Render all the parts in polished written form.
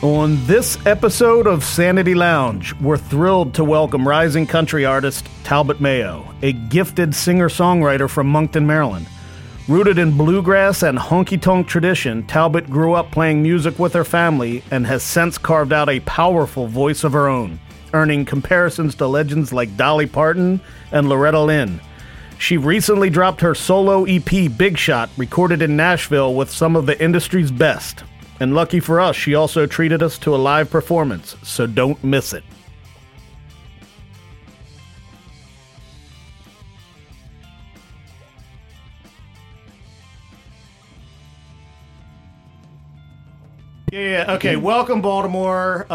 On this episode of Sanity Lounge, we're thrilled to welcome rising country artist Talbot Mayo, a gifted singer-songwriter from Moncton, Maryland. Rooted in bluegrass and honky-tonk tradition, Talbot grew up playing music with her family and has since carved out a powerful voice of her own, earning comparisons to legends like Dolly Parton and Loretta Lynn. She recently dropped her solo EP, Big Shot, recorded in Nashville with some of the industry's best. And lucky for us, she also treated us to a live performance, so don't miss it. Yeah, okay. Welcome, Baltimore.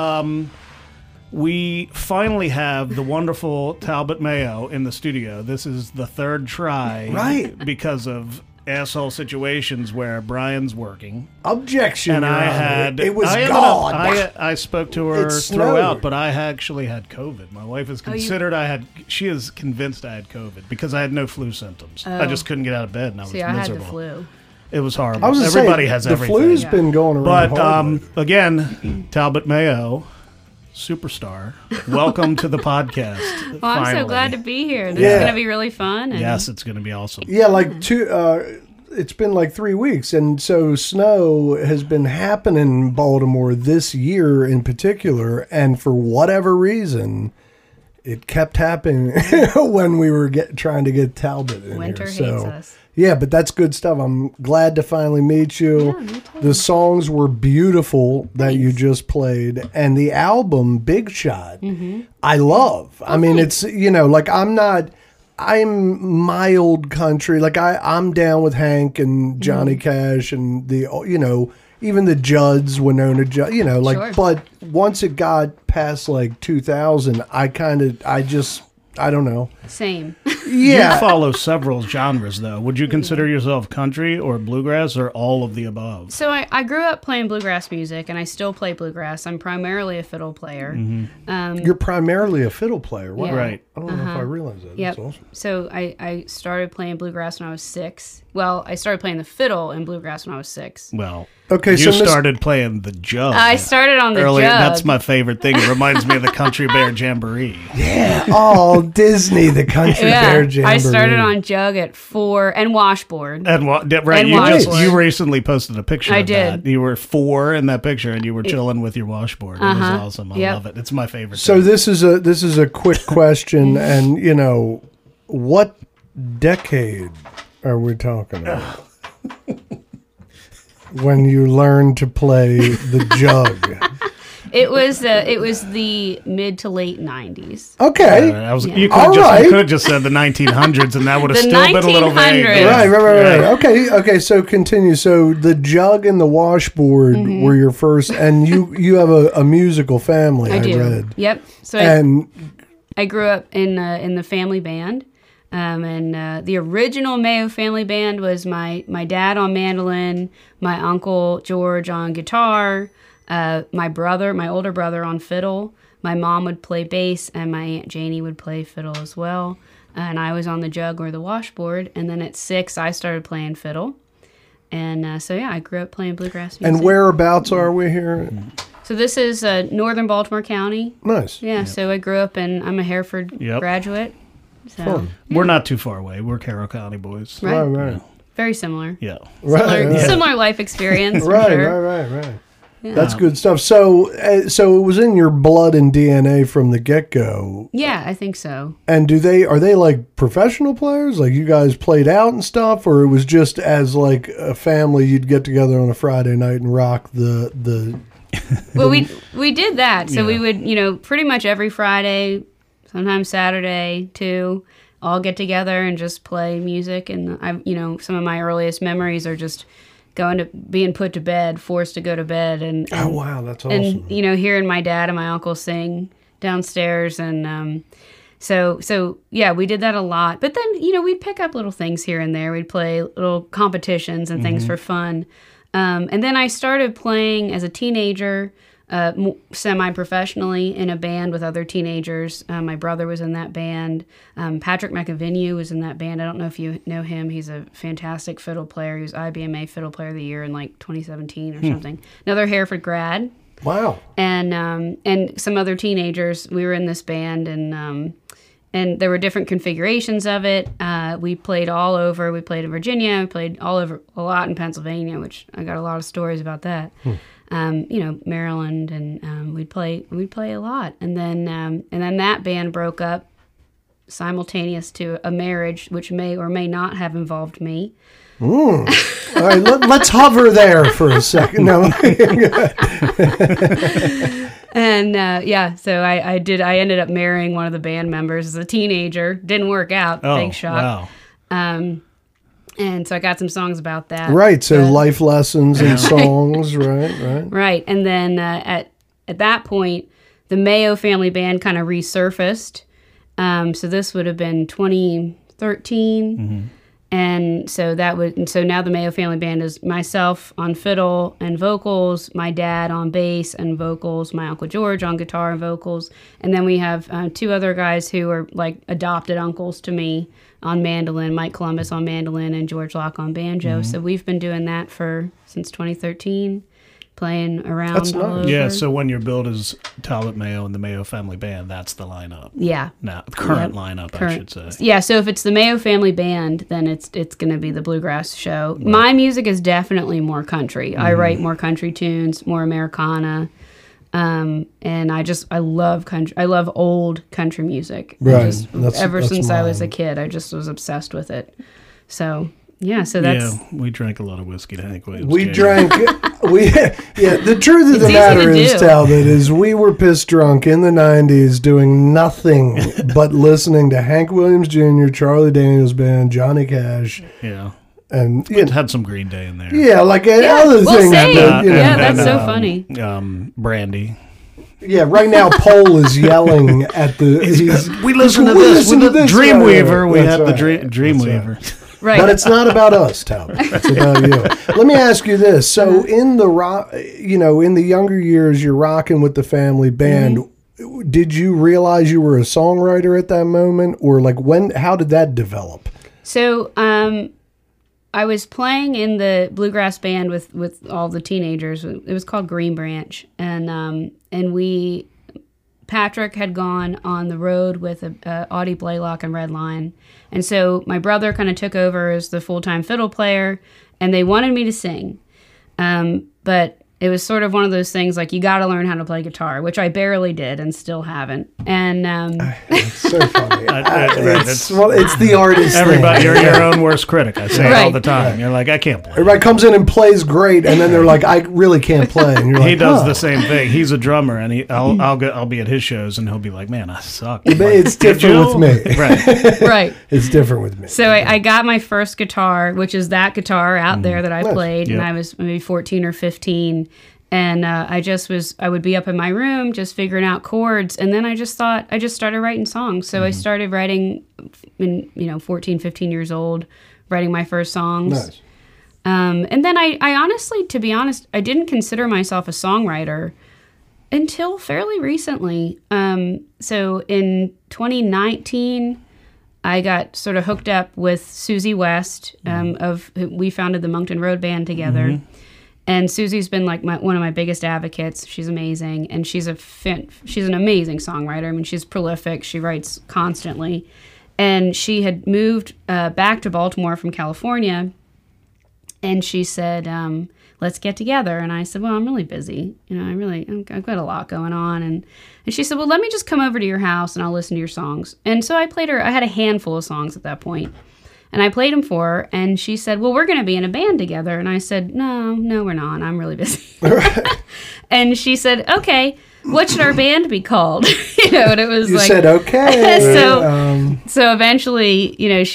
We finally have the wonderful Talbot Mayo in the studio. This is the third try. Right. Because of asshole situations where Brian's working. Objection. And I had... It was God. I spoke to her throughout, but I actually had COVID. My wife is considered she is convinced I had COVID because I had no flu symptoms. I just couldn't get out of bed and I was miserable. I had the flu. It was horrible. Everybody has everything. The flu's been going around. But again, Talbot Mayo, superstar. Welcome to the podcast. Well, I'm so glad to be here. This is going to be really fun. Yes, it's going to be awesome. Yeah, it's been like 3 weeks, and so snow has been happening in Baltimore this year in particular, and for whatever reason, it kept happening when we were trying to get Talbot in Winter here. hates us. Yeah, but that's good stuff. I'm glad to finally meet you. Yeah, me too. The songs were beautiful that you just played. And the album, Big Shot, I love. I mean, it's, I'm mild country. Like, I'm down with Hank and Johnny Cash and even the Judds, Winona Judd, Sure. But once it got past like 2000, I don't know. Same. Yeah. You follow several genres, though. Would you consider yourself country or bluegrass or all of the above? So I grew up playing bluegrass music, and I still play bluegrass. I'm primarily a fiddle player. You're primarily a fiddle player. Wow. Yeah. Right. I don't know if I realized that. Yep. That's awesome. So I started playing bluegrass when I was 6. Well, I started playing the fiddle in bluegrass when I was 6. Well, okay, you started playing the jug. I started on the earlier. jug. That's my favorite thing. It reminds me of the Country Bear Jamboree. Yeah. Oh, Disney, the Country Bear Jamboree. I started on jug at 4 and washboard. And right, And you washboard. you recently posted a picture I of did. that. You were 4 in that picture, and you were chilling with your washboard. It was awesome. I Yep. love it. It's my favorite. So thing. this is a quick question, and what decade are we talking about? When you learned to play the jug. It was the mid to late 90s. Okay. You All could right. have just said the 1900s, and that would have The still been a little vague. 1900s. Right. Okay. So continue. So the jug and the washboard were your first, and you have a musical family. I do. read. Yep. So I grew up in the family band. And the original Mayo family band was my dad on mandolin, my uncle George on guitar, my older brother on fiddle, my mom would play bass, and my Aunt Janie would play fiddle as well. And I was on the jug or the washboard. And then at 6, I started playing fiddle. And I grew up playing bluegrass music. And whereabouts are we here? So this is northern Baltimore County. Nice. Yeah, so I grew up I'm a Hereford graduate. So, Fun. We're not too far away. We're Carroll County boys. Right. Right. Very similar. Yeah. Similar life experience. I'm Right. sure. Right. Yeah. That's good stuff. So it was in your blood and DNA from the get-go. Yeah, I think so. And are they like professional players? Like you guys played out and stuff, or it was just as like a family you'd get together on a Friday night and rock the Well, we did that. So we would, pretty much every Friday, sometimes Saturday too, all get together and just play music. And some of my earliest memories are just being put to bed, forced to go to bed, and oh wow, that's awesome. And hearing my dad and my uncle sing downstairs, and so yeah, we did that a lot. But then we'd pick up little things here and there. We'd play little competitions and things for fun. And then I started playing as a teenager. Semi-professionally in a band with other teenagers. My brother was in that band. Patrick McAvenue was in that band. I don't know if you know him. He's a fantastic fiddle player. He was IBMA Fiddle Player of the Year in like 2017 or something. Another Hereford grad. Wow. And some other teenagers. We were in this band, and there were different configurations of it. We played all over. We played in Virginia. We played all over, a lot in Pennsylvania, which I got a lot of stories about that. Maryland, and we'd play a lot. And then that band broke up simultaneous to a marriage, which may or may not have involved me. All right, let's hover there for a second. No. And so I ended up marrying one of the band members as a teenager. Didn't work out. Big shock. Wow. And so I got some songs about that. Right. So life lessons and songs. Right. Right. And then at that point, the Mayo Family Band kind of resurfaced. So this would have been 2013. Mm-hmm. And so now the Mayo Family Band is myself on fiddle and vocals, my dad on bass and vocals, my Uncle George on guitar and vocals, and then we have two other guys who are like adopted uncles to me on mandolin, Mike Columbus on mandolin and George Locke on banjo. Mm-hmm. So we've been doing that since 2013. Playing around. That's nice. All over. Yeah, so when you're billed as Talbot Mayo and the Mayo Family Band, that's the lineup. Yeah. Now, current lineup, I should say. Yeah, so if it's the Mayo Family Band, then it's going to be the Bluegrass show. Right. My music is definitely more country. I write more country tunes, more Americana. And I love country. I love old country music. Right. Ever since I was a kid, I just was obsessed with it. So... Yeah, so that's... Yeah, we drank a lot of whiskey to Hank Williams. The truth of the matter is, Talbot, is we were pissed drunk in the 90s doing nothing but listening to Hank Williams Jr., Charlie Daniels Band, Johnny Cash. Yeah. And it had some Green Day in there. Yeah, other things. That's so funny. Brandy. Yeah, right now Paul is yelling at the... We listen to this. Dreamweaver. We had the Dreamweaver. Right. But it's not about us, Talbot. It's about you. Let me ask you this. So in the rock, in the younger years, you're rocking with the family band. Mm-hmm. Did you realize you were a songwriter at that moment? Or how did that develop? So I was playing in the bluegrass band with all the teenagers. It was called Green Branch. And Patrick had gone on the road with Audie Blaylock and Redline. And so my brother kind of took over as the full-time fiddle player, and they wanted me to sing. But it was sort of one of those things like, you got to learn how to play guitar, which I barely did and still haven't. And it's so funny. It's the artist. Everybody, you're your own worst critic. I say it all the time. Right. You're like, I can't play. Everybody comes in and plays great, and then they're like, I really can't play. And you're like, he does the same thing. He's a drummer, and I'll be at his shows, and he'll be like, man, I suck. It's different with me. Right. Right. It's different with me. So I got my first guitar, which is that guitar out there that I played, and I was maybe 14 or 15. And I would be up in my room just figuring out chords. And then I just started writing songs. So I started writing in, 14, 15 years old, writing my first songs. Nice. And then I honestly, to be honest, I didn't consider myself a songwriter until fairly recently. So in 2019, I got sort of hooked up with Susie West, we founded the Moncton Road Band together. Mm-hmm. And Susie's been like one of my biggest advocates. She's amazing, and she's an amazing songwriter. I mean, she's prolific. She writes constantly, and she had moved back to Baltimore from California, and she said, "Let's get together." And I said, "Well, I'm really busy. I've got a lot going on." And she said, "Well, let me just come over to your house and I'll listen to your songs." And so I played her. I had a handful of songs at that point. And I played them for her, and she said, "Well, we're going to be in a band together." And I said, No, we're not. I'm really busy. And she said, "Okay, what should our band be called?" And it was you said, "Okay." So eventually,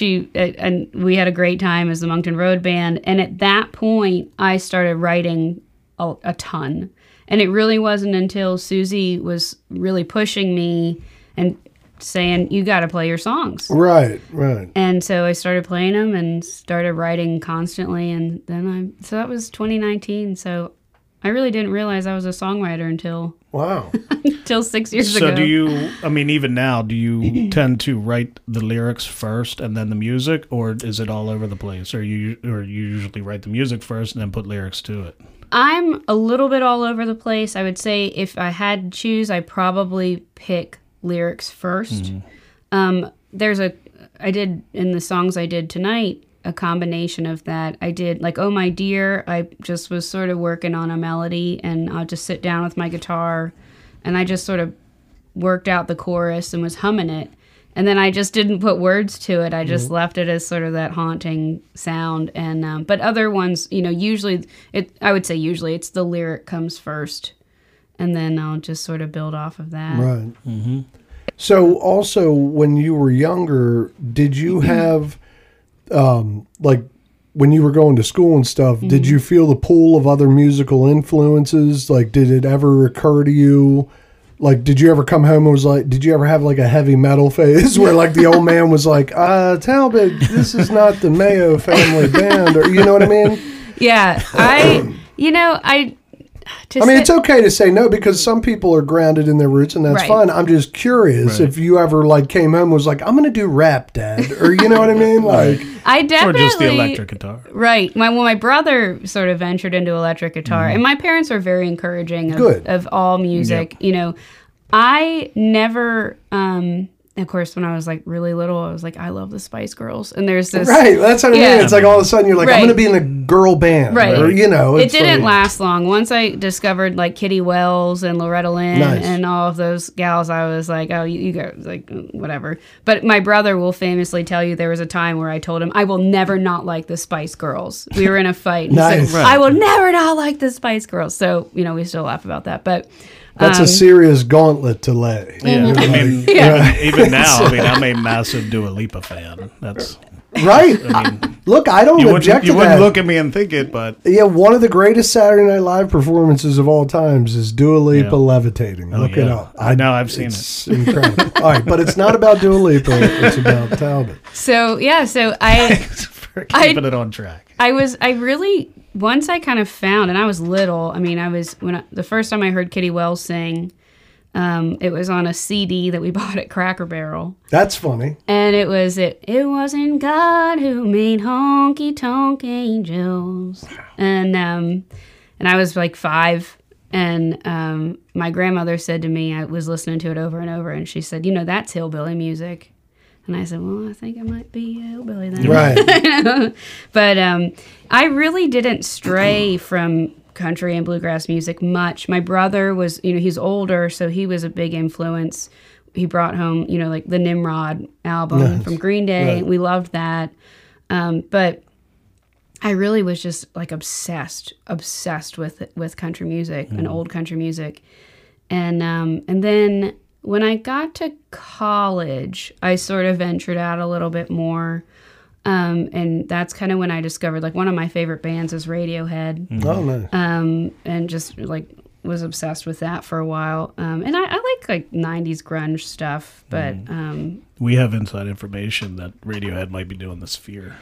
and we had a great time as the Moncton Road Band. And at that point, I started writing a ton. And it really wasn't until Susie was really pushing me and saying, "You got to play your songs." Right. And so I started playing them and started writing constantly. And then so that was 2019. So I really didn't realize I was a songwriter until 6 years ago. So do you, even now, do you tend to write the lyrics first and then the music, or is it all over the place? Or you usually write the music first and then put lyrics to it? I'm a little bit all over the place. I would say if I had to choose, I probably pick lyrics first. I did in the songs I did tonight, a combination of that. I did like "Oh My Dear." I just was sort of working on a melody, and I'll just sit down with my guitar, and I just sort of worked out the chorus and was humming it. And then I just didn't put words to it. I just left it as sort of that haunting sound. And but other ones, usually I would say it's the lyric comes first, and then I'll just sort of build off of that. Right. Mm-hmm. So also, when you were younger, did you have like when you were going to school and stuff? Did you feel the pull of other musical influences? Like, did it ever occur to you? Like, did you ever come home and was like, did you ever have like a heavy metal phase where like the old man was like, Talbot, this is not the Mayo family band, or you know what I mean? Yeah. It's okay to say no because some people are grounded in their roots and that's fine. I'm just curious if you ever like came home and was like, I'm going to do rap, Dad, or you know what I mean? Like, I definitely, or just the electric guitar. Right. My brother sort of ventured into electric guitar, and my parents are very encouraging of all music. Yep. I never, of course, when I was like really little, I was like, I love the Spice Girls. And there's this. Right. That's what I mean. It's like all of a sudden you're like, I'm going to be in a girl band. Right. Or, it didn't last long. Once I discovered like Kitty Wells and Loretta Lynn and all of those gals, I was like, oh, you guys, like, whatever. But my brother will famously tell you there was a time where I told him, I will never not like the Spice Girls. We were in a fight. And he said, I will never not like the Spice Girls. So, we still laugh about that. But that's a serious gauntlet to lay. Yeah, even now, I'm a massive Dua Lipa fan. That's right. Look, I don't object to that. You wouldn't look at me and think it, but one of the greatest Saturday Night Live performances of all times is Dua Lipa levitating. Look it up. I know, I've seen it. It's incredible. All right, but it's not about Dua Lipa. It's about Talbot. So for keeping it on track. Once I kind of found, and I was little. The first time I heard Kitty Wells sing, it was on a CD that we bought at Cracker Barrel. That's funny. And it wasn't God who made honky tonk angels. And I was like 5, and my grandmother said to me, I was listening to it over and over, and she said, that's hillbilly music. And I said, well, I think I might be a hillbilly then. Right. But I really didn't stray from country and bluegrass music much. My brother was, he's older, so he was a big influence. He brought home, like the Nimrod album from Green Day. Right. We loved that. But I really was just like obsessed with country music and old country music. And then when I got to college, I sort of ventured out a little bit more. And that's kind of when I discovered, like, one of my favorite bands is Radiohead. Mm-hmm. Oh, nice. And just, like, was obsessed with that for a while. And I like 90s grunge stuff, but... we have inside information that Radiohead might be doing the Sphere.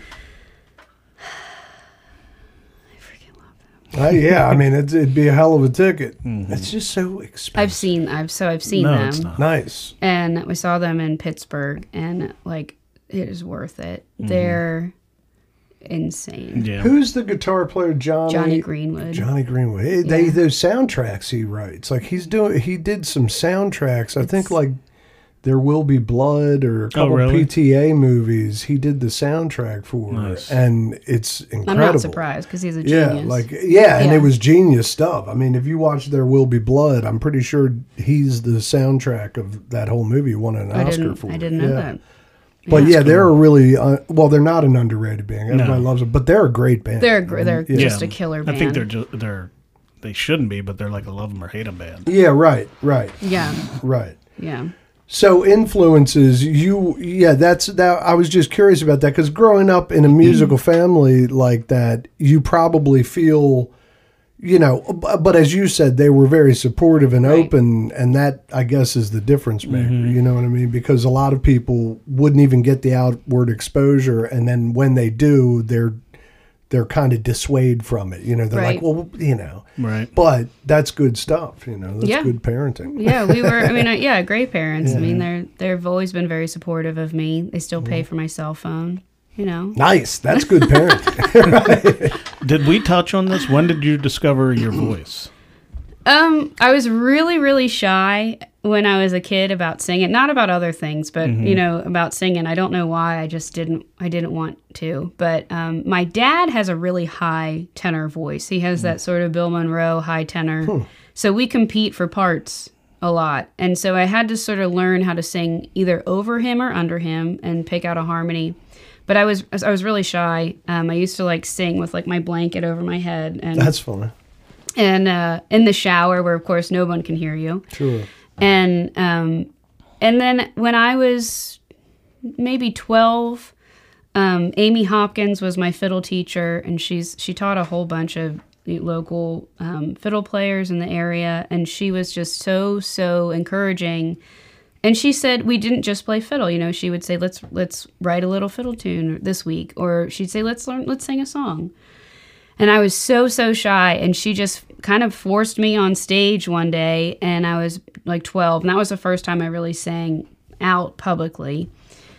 It'd be a hell of a ticket. Mm-hmm. It's just so expensive. I've seen them. It's not. Nice. And we saw them in Pittsburgh, and like it is worth it. Mm-hmm. They're insane. Yeah. Who's the guitar player? Johnny Greenwood. Johnny Greenwood. Those soundtracks he writes. Like he did some soundtracks. I think like There Will Be Blood or a couple PTA movies. He did the soundtrack for, and it's incredible. I'm not surprised because he's a genius. And it was genius stuff. I mean, if you watch There Will Be Blood, I'm pretty sure he's the soundtrack of that whole movie. Won an Oscar for. I didn't know that. But they're a really they're not an underrated band. Everybody loves them, but they're a great band. They're just a killer band. I think they shouldn't be, but they're like a love them or hate them band. Yeah, right. Yeah, right. Yeah. So influences that's that. I was just curious about that because growing up in a musical family like that, you probably feel, but as you said, they were very supportive and open, and that I guess is the difference maker. Mm-hmm. You know what I mean? Because a lot of people wouldn't even get the outward exposure, and then when they do, they're kind of dissuade from it. They're like, well, Right. But that's good stuff. That's good parenting. Yeah, we were, great parents. Yeah. I mean, they've always been very supportive of me. They still pay for my cell phone. you know. Nice. That's good parenting. Did we touch on this? When did you discover your voice? I was really, really shy when I was a kid about singing. Not about other things, but you know, about singing. I don't know why. I didn't want to. But my dad has a really high tenor voice. He has that sort of Bill Monroe high tenor. So we compete for parts a lot. And so I had to sort of learn how to sing either over him or under him and pick out a harmony. But I was really shy. I used to like sing with like my blanket over my head. And That's funny. And in the shower, where of course no one can hear you. Sure. And then when I was maybe 12, Amy Hopkins was my fiddle teacher, and she taught a whole bunch of local fiddle players in the area, and she was just so encouraging. And she said we didn't just play fiddle. You know, she would say let's write a little fiddle tune this week, or she'd say let's sing a song. And I was so shy, and she just kind of forced me on stage one day, and I was like 12, and that was the first time I really sang out publicly.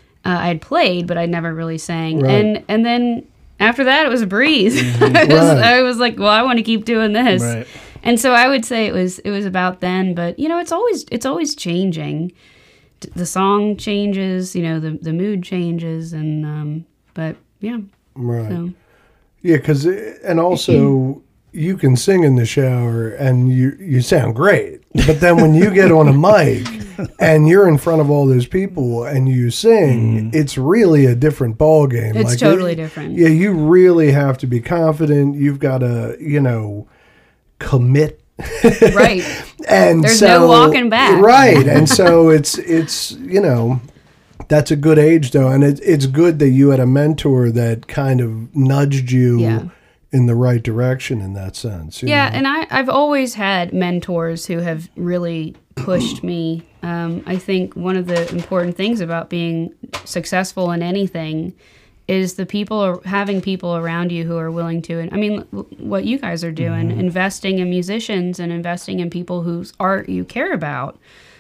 I had played, but I never really sang. Right. And then after that, it was a breeze. Mm-hmm. I was like, well, I want to keep doing this. Right. And so I would say it was about then, but you know, it's always changing. The song changes, you know, the mood changes, and but yeah. Right. So. Yeah, and also you can sing in the shower and you sound great. But then when you get on a mic and you're in front of all those people and you sing, it's really a different ballgame. It's totally different. Yeah, you really have to be confident. You've got to, you know, commit. Right. And there's so, no walking back. Right. And so it's you know, that's a good age, though, and it's good that you had a mentor that kind of nudged you in the right direction in that sense. Yeah, know? and I've always had mentors who have really pushed me. I think one of the important things about being successful in anything is having people around you who are willing to. And I mean, what you guys are doing, investing in musicians and investing in people whose art you care about.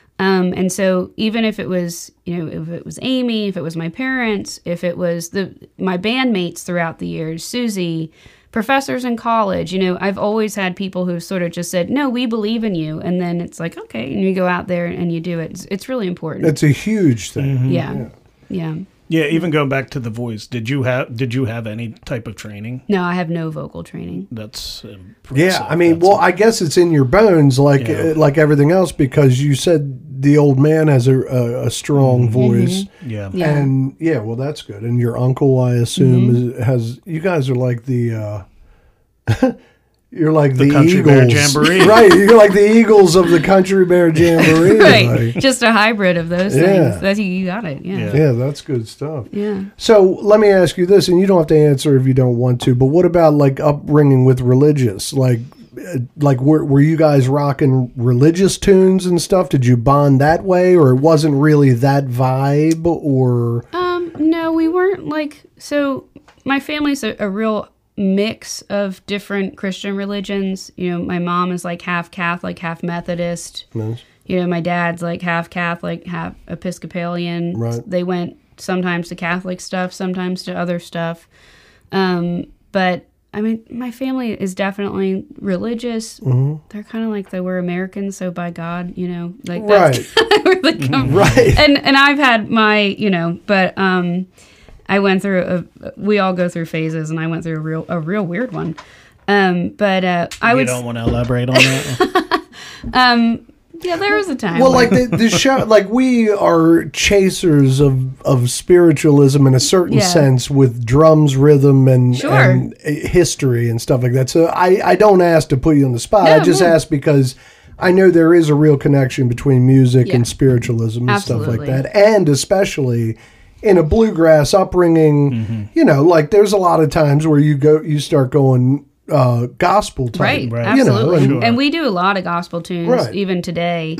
And so even if it was, you know, if it was Amy, if it was my parents, if it was my bandmates throughout the years, Susie, professors in college, you know, I've always had people who sort of just said, no, we believe in you. And then it's like, okay, and you go out there and you do it. It's really important. It's a huge thing. Yeah. Yeah, even going back to the voice, did you have any type of training? No, I have no vocal training. That's impressive. Yeah, I mean, I guess it's in your bones like everything else, because you said the old man has a strong voice. Yeah. And well, that's good. And your uncle, I assume, has. You guys are like the. You're like the Country Eagles. Bear Jamboree. Right, you're like the Eagles of the Country Bear Jamboree. Right, like. just a hybrid of those things. You got it, Yeah, that's good stuff. Yeah. So let me ask you this, and you don't have to answer if you don't want to, but what about like upbringing with religious? Like were you guys rocking religious tunes and stuff? Did you bond that way, or it wasn't really that vibe, or? No, we weren't so my family's a real mix of different Christian religions. You know, my mom is like half Catholic, half Methodist. Nice. You know, my dad's like half Catholic, half Episcopalian. Right. They went sometimes to Catholic stuff, sometimes to other stuff. But I mean, my family is definitely religious. They're kind of like we're Americans, so by God, you know, like that's where they come. Right. And I've had my, you know, but I went through we all go through phases, and I went through a real weird one. But I would. You don't want to elaborate on that? Yeah, there was a time. Well, like the show, like we are chasers of spiritualism in a certain sense, with drums, rhythm, and history and stuff like that. So I don't ask to put you on the spot. I just ask because I know there is a real connection between music and spiritualism and stuff like that, and especially in a bluegrass upbringing. You know, like there's a lot of times where you start going gospel type, right? Absolutely, you know, and we do a lot of gospel tunes even today.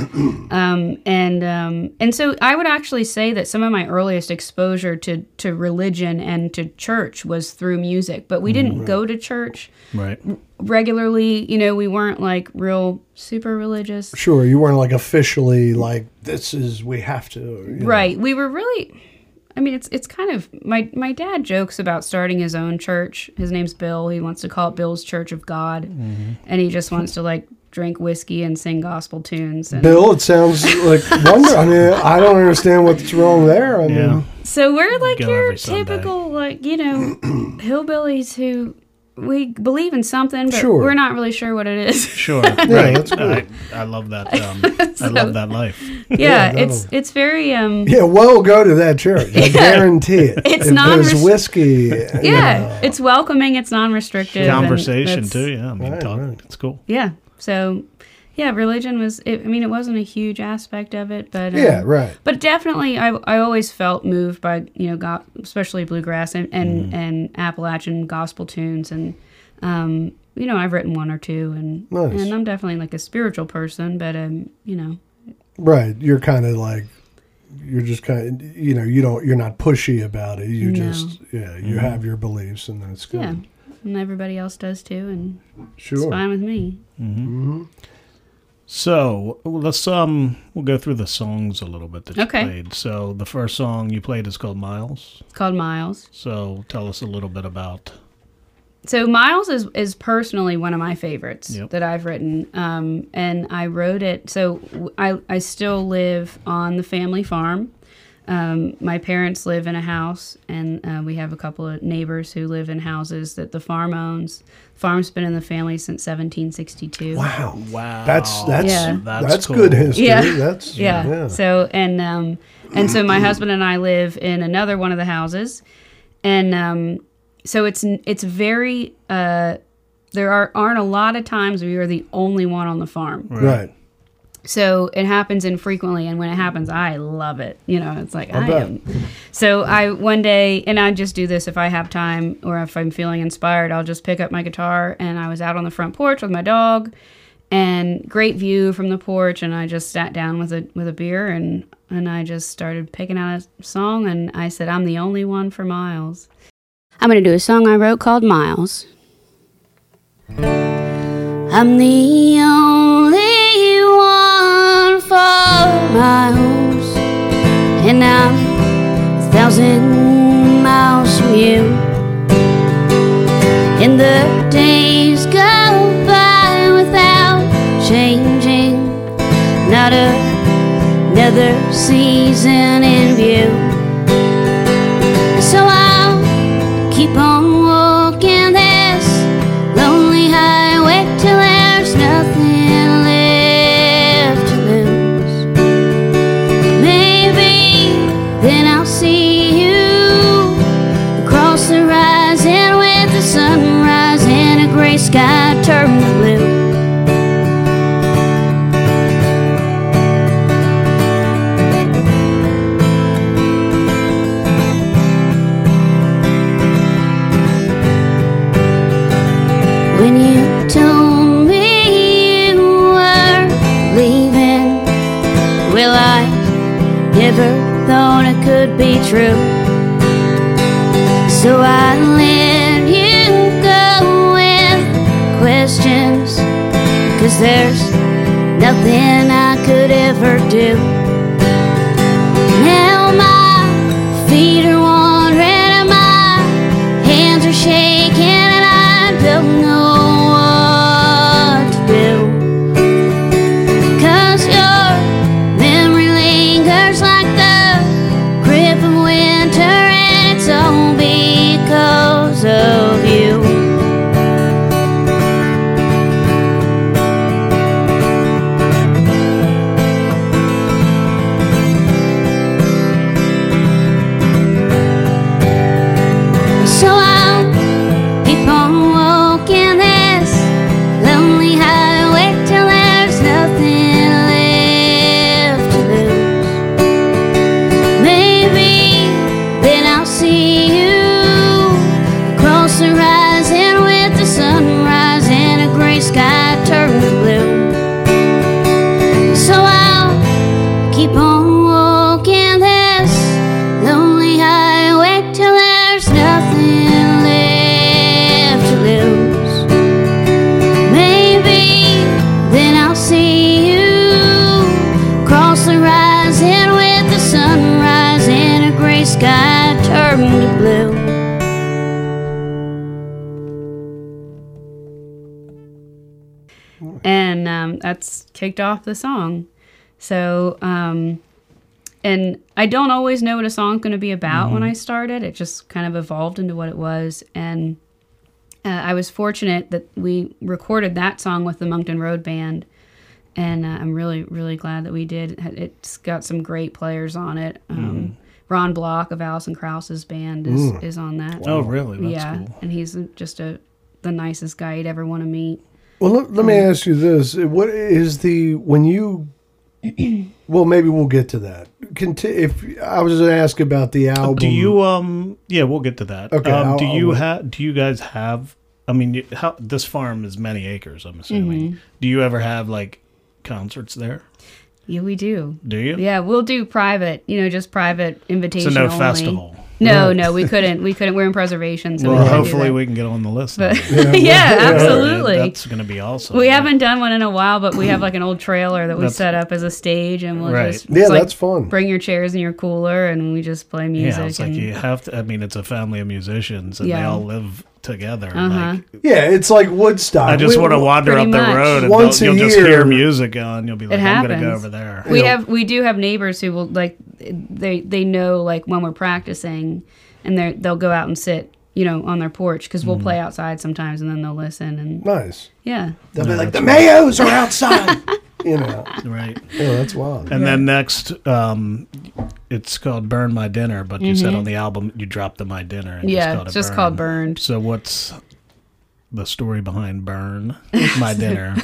And so I would actually say that some of my earliest exposure to religion and to church was through music, but we didn't go to church regularly. You know, we weren't like real super religious. Sure, you weren't like officially like we have to. Right, we were really. I mean, it's kind of my dad jokes about starting his own church. His name's Bill. He wants to call it Bill's Church of God, and he just wants to like drink whiskey and sing gospel tunes. And Bill, it sounds like wonder. I mean, I don't understand what's wrong there. I mean, so we're like Go your every Sunday. typical, like, you know, hillbillies who we believe in something, but Sure. we're not really sure what it is. Sure. Right. that's cool. I love that. I love that life. Yeah, Yeah, it's very yeah, we'll go to that church. I guarantee it. It's if there's non-rest- whiskey. yeah, it's welcoming, it's non-restrictive, and Conversation that's- too. Yeah. I mean, talk. right. It's cool. Yeah, so yeah, religion was. I mean, it wasn't a huge aspect of it, but Yeah, right. But definitely, I always felt moved by especially bluegrass and Appalachian gospel tunes, and I've written one or two, and Nice. and I'm definitely like a spiritual person, but Right. You're kind of like, you're just kind of, you're not pushy about it. You No. just, you have your beliefs, and that's good. yeah, and everybody else does too, and it's Sure. fine with me. So let's we'll go through the songs a little bit that you Okay. played. So the first song you played is called Miles. It's called Miles. So tell us a little bit about. So Miles is personally one of my favorites Yep. that I've written, and I wrote it. So I still live on the family farm. My parents live in a house, and we have a couple of neighbors who live in houses that the farm owns. Farm's been in the family since 1762. Wow. Wow. That's Yeah. that's cool. good history. Yeah. That's Yeah. So and so my husband and I live in another one of the houses, and so it's very there aren't a lot of times we are the only one on the farm. Right. So it happens infrequently, and when it happens, I love it. It's like I bet. am. So I one day, and I just do this if I have time or if I'm feeling inspired, I'll just pick up my guitar, and I was out on the front porch with my dog, and great view from the porch, and I just sat down with a beer, and I just started picking out a song, and I said, I'm the only one for Miles. I'm going to do a song I wrote called Miles. I'm the only one for Miles, and I'm 1,000 miles from you. And the days go by without changing, not another season in view. So I'll keep on walking this lonely highway till there's nothing left to lose. Maybe then I'll see you across the horizon with the sunrise and a gray sky turn to blue. When you told me you were leaving, well, I never thought it could be true. So I let you go with questions, 'cause there's nothing I could ever do. Now my feet are wandering and my hands are shaking, and I don't know what to do. 'Cause your memory lingers like the grip of winter, and it's all because of you. And that's kicked off the song. So, and I don't always know what a song's going to be about when I started. It just kind of evolved into what it was. And I was fortunate that we recorded that song with the Moncton Road Band. And I'm really, really glad that we did. It's got some great players on it. Ron Block of Alison Krause's band is on that. Oh, really? That's cool. And he's just the nicest guy you'd ever want to meet. Well, let me ask you this. What is when you... Well, maybe we'll get to that. If I was going to ask about the album... Do you... Yeah, we'll get to that. Okay. Do you guys have... I mean, this farm is many acres, I'm assuming. Do you ever have, like, concerts there? Yeah, we do. Do you? Yeah, we'll do private, just private invitation So no only. festival? No, we couldn't. We're in preservation, so well, hopefully we can get on the list. But, yeah, absolutely. That's going to be awesome. We haven't done one in a while, but we have like an old trailer that we set up as a stage, and we'll just that's fun. Bring your chairs and your cooler, and we just play music. Yeah, it's like you have to. I mean, it's a family of musicians, and they all live together. It's like Woodstock. I just want to wander up the road, and you'll just hear music on. You'll be like, I'm going to go over there. We do have neighbors who will like they know like when we're practicing. And they'll go out and sit, on their porch because we'll play outside sometimes, and then they'll listen. And nice. Yeah. They'll be like, the Mayos are outside. Right. Yeah, that's wild. And then next, it's called "Burn My Dinner," but you said on the album you dropped the "My Dinner." And it's just called "Burned." So what's the story behind "Burn My Dinner"?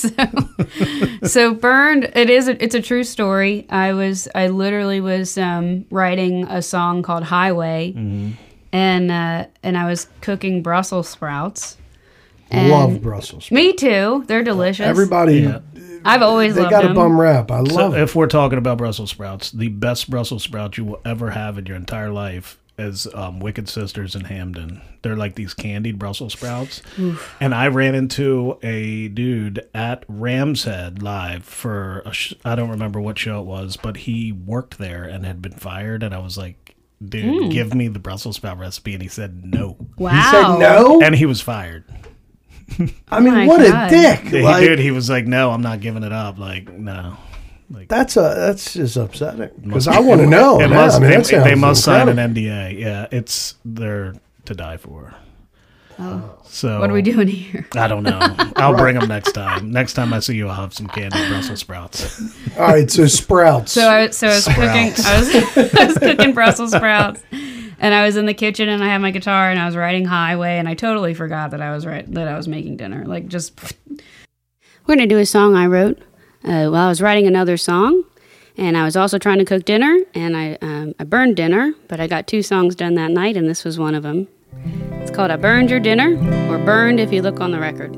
So "Burned," it's a true story. I literally was writing a song called "Highway," and I was cooking Brussels sprouts. Love Brussels sprouts. Me too. They're delicious. Everybody. I've always loved them. They got a bum rap. I love it. If we're talking about Brussels sprouts, the best Brussels sprouts you will ever have in your entire life is Wicked Sisters in Hamden. They're like these candied Brussels sprouts. Oof. And I ran into a dude at Ram's Head live for I don't remember what show it was, but he worked there and had been fired. And I was like, dude, give me the Brussels sprout recipe. And he said no. Wow. He said no? And he was fired. I mean, what a dick. Dude, he was like, no, I'm not giving it up. Like, no. Like, that's just upsetting because I want to know. They must sign an NDA. Yeah, they're to die for. Oh, so what are we doing here? I don't know. I'll bring them next time. Next time I see you, I'll have some candied Brussels sprouts. All right, so sprouts. So I was cooking. I was cooking Brussels sprouts, and I was in the kitchen, and I had my guitar, and I was writing "Highway," and I totally forgot that I was making dinner. Like just. We're gonna do a song I wrote. While I was writing another song, and I was also trying to cook dinner, and I burned dinner, but I got 2 songs done that night, and this was one of them. It's called "I Burned Your Dinner," or "Burned" if you look on the record.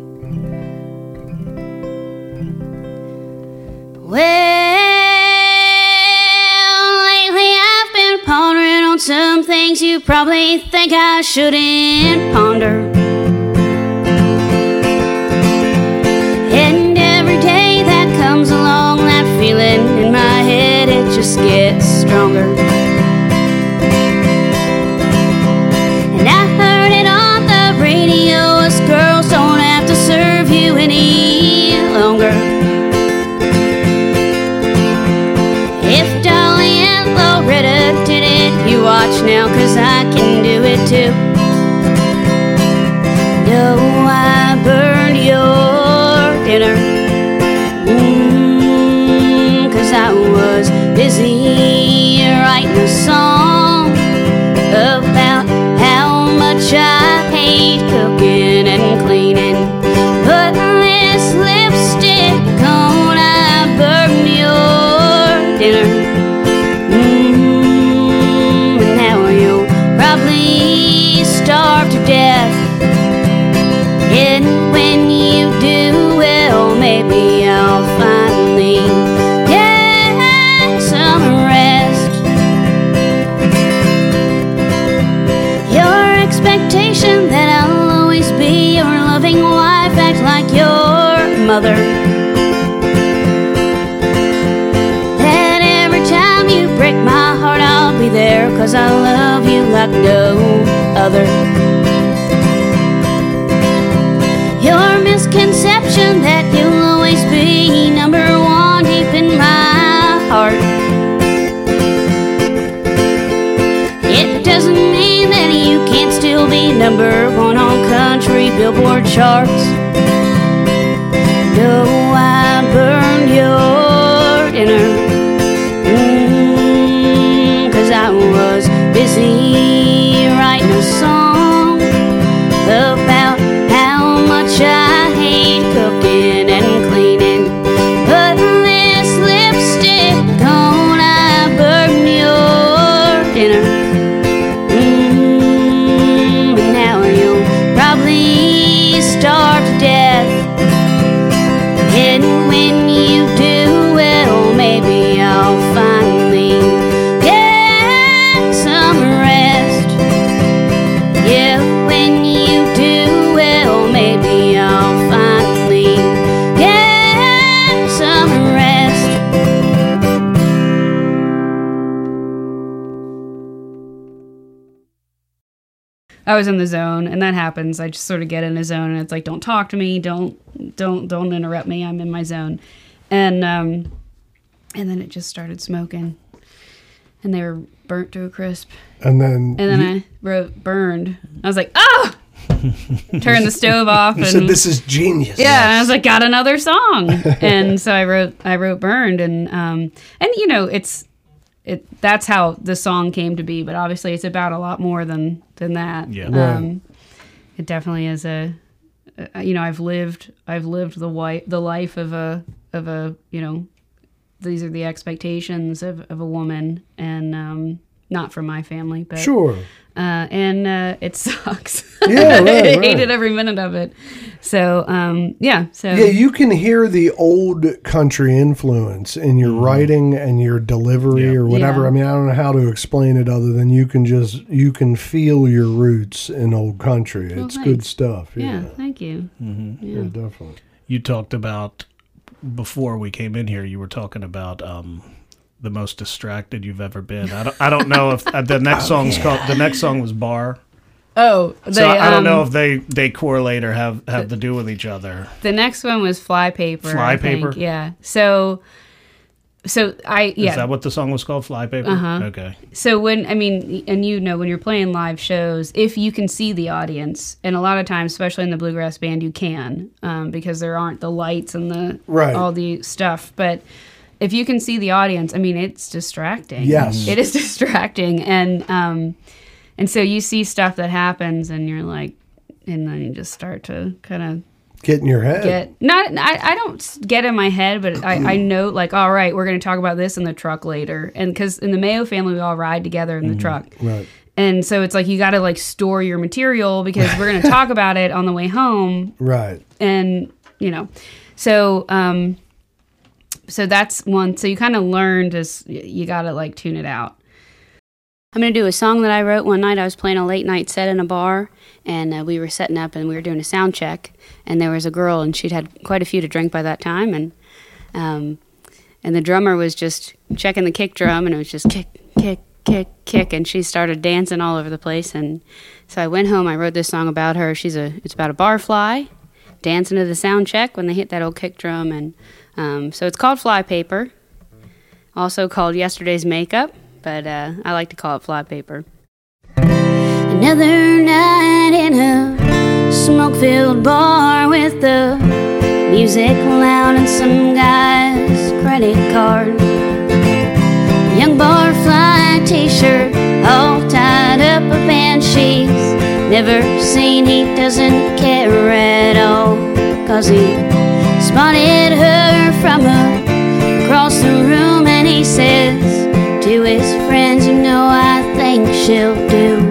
Well, lately I've been pondering on some things you probably think I shouldn't ponder. And every day that comes along, that feeling in my head, it just gets stronger. And I heard it on the radio, us girls don't have to serve you any longer. If Dolly and Loretta did it, you watch now, 'cause I can do it too. No, I burned your dinner, 'cause I was busy writing a song about how much I hate cooking and cleaning. Put this lipstick on, I burned your dinner. And now you'll probably starve to death. And when you do, well, maybe I'll finally get some rest. Your expectation that I'll always be your loving wife, act like your mother. And every time you break my heart, I'll be there, 'cause I love you like no other. Your misconception that you charts. Though I burned your dinner, 'cause I was busy writing a song about how much I hate cooking and cleaning. But this lipstick on, I burned your dinner. And now you'll probably starve to death. And when you do, well, maybe I'll finally get some rest. Yeah, when you do, well, maybe I'll finally get some rest. I was in the zone, and that happens. I just sort of get in a zone, and it's like, don't talk to me, don't interrupt me. I'm in my zone, and then it just started smoking, and they were burnt to a crisp. And then I wrote burned. I was like, ah! Turned the stove off. You and said, this is genius. yeah, and I was like, got another song. And so I wrote burned, and you know, that's how the song came to be, but obviously it's about a lot more than that. Yeah. Right. It definitely is you know, I've lived the life of a you know, these are the expectations of a woman, and not from my family, but Sure. and it sucks. Yeah, right, I right. hated every minute of it. So yeah, Yeah, you can hear the old country influence in your writing and your delivery Yeah. or whatever. Yeah. I mean, I don't know how to explain it other than you can feel your roots in old country. Well, It's good thanks. stuff. yeah, Yeah, thank you. yeah, definitely. You talked about, before we came in here, you were talking about the most distracted you've ever been. I don't know if the next song's called, the next song was Bar. Oh, So I don't know if they correlate or have to do with each other. the next one was Flypaper. Flypaper? I think. Yeah. So I Is yeah. that what the song was called? Flypaper? Uh-huh. Okay. So when you know, when you're playing live shows, if you can see the audience, and a lot of times, especially in the bluegrass band, you can because there aren't the lights and the Right. all the stuff. But if you can see the audience, I mean, it's distracting. Yes. It is distracting, and so you see stuff that happens, and you're like, and then you just start to kind of Get in your head. I don't get in my head, but I know, like, all right, we're going to talk about this in the truck later. And because in the Mayo family, we all ride together in the truck. Right. And so it's like you got to, like, store your material because we're going to talk about it on the way home. Right. And, you know, so that's one. So you kind of learn you got to, like, tune it out. I'm going to do a song that I wrote one night. I was playing a late night set in a bar, and we were setting up, and we were doing a sound check, and there was a girl, and she'd had quite a few to drink by that time, and the drummer was just checking the kick drum, and it was just kick, kick, kick, kick, and she started dancing all over the place, and so I went home. I wrote this song about her. It's about a barfly dancing to the sound check when they hit that old kick drum, and so it's called Flypaper, also called Yesterday's Makeup. But I like to call it Flypaper. Another night in a smoke-filled bar with the music loud and some guy's credit card. Young barfly t-shirt all tied up and she's never seen. He doesn't care at all, 'cause he spotted her from across the room, and he says to his friends, you know, I think she'll do.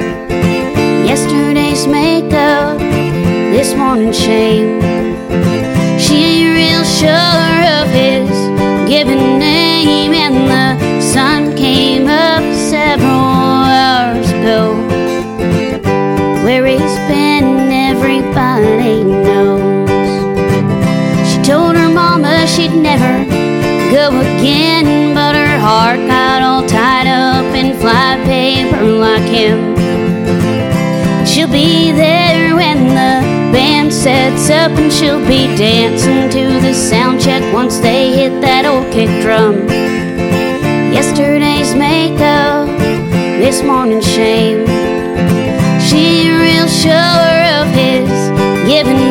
Yesterday's makeup, this morning's shame. She ain't real sure of his given name, and the sun came up several hours ago. Where he's been, everybody knows. She told her mama she'd never go again, but her heart got all tied up in flypaper like him. She'll be there when the band sets up, and she'll be dancing to the sound check once they hit that old kick drum. Yesterday's makeup, this morning's shame. She ain't real sure of his given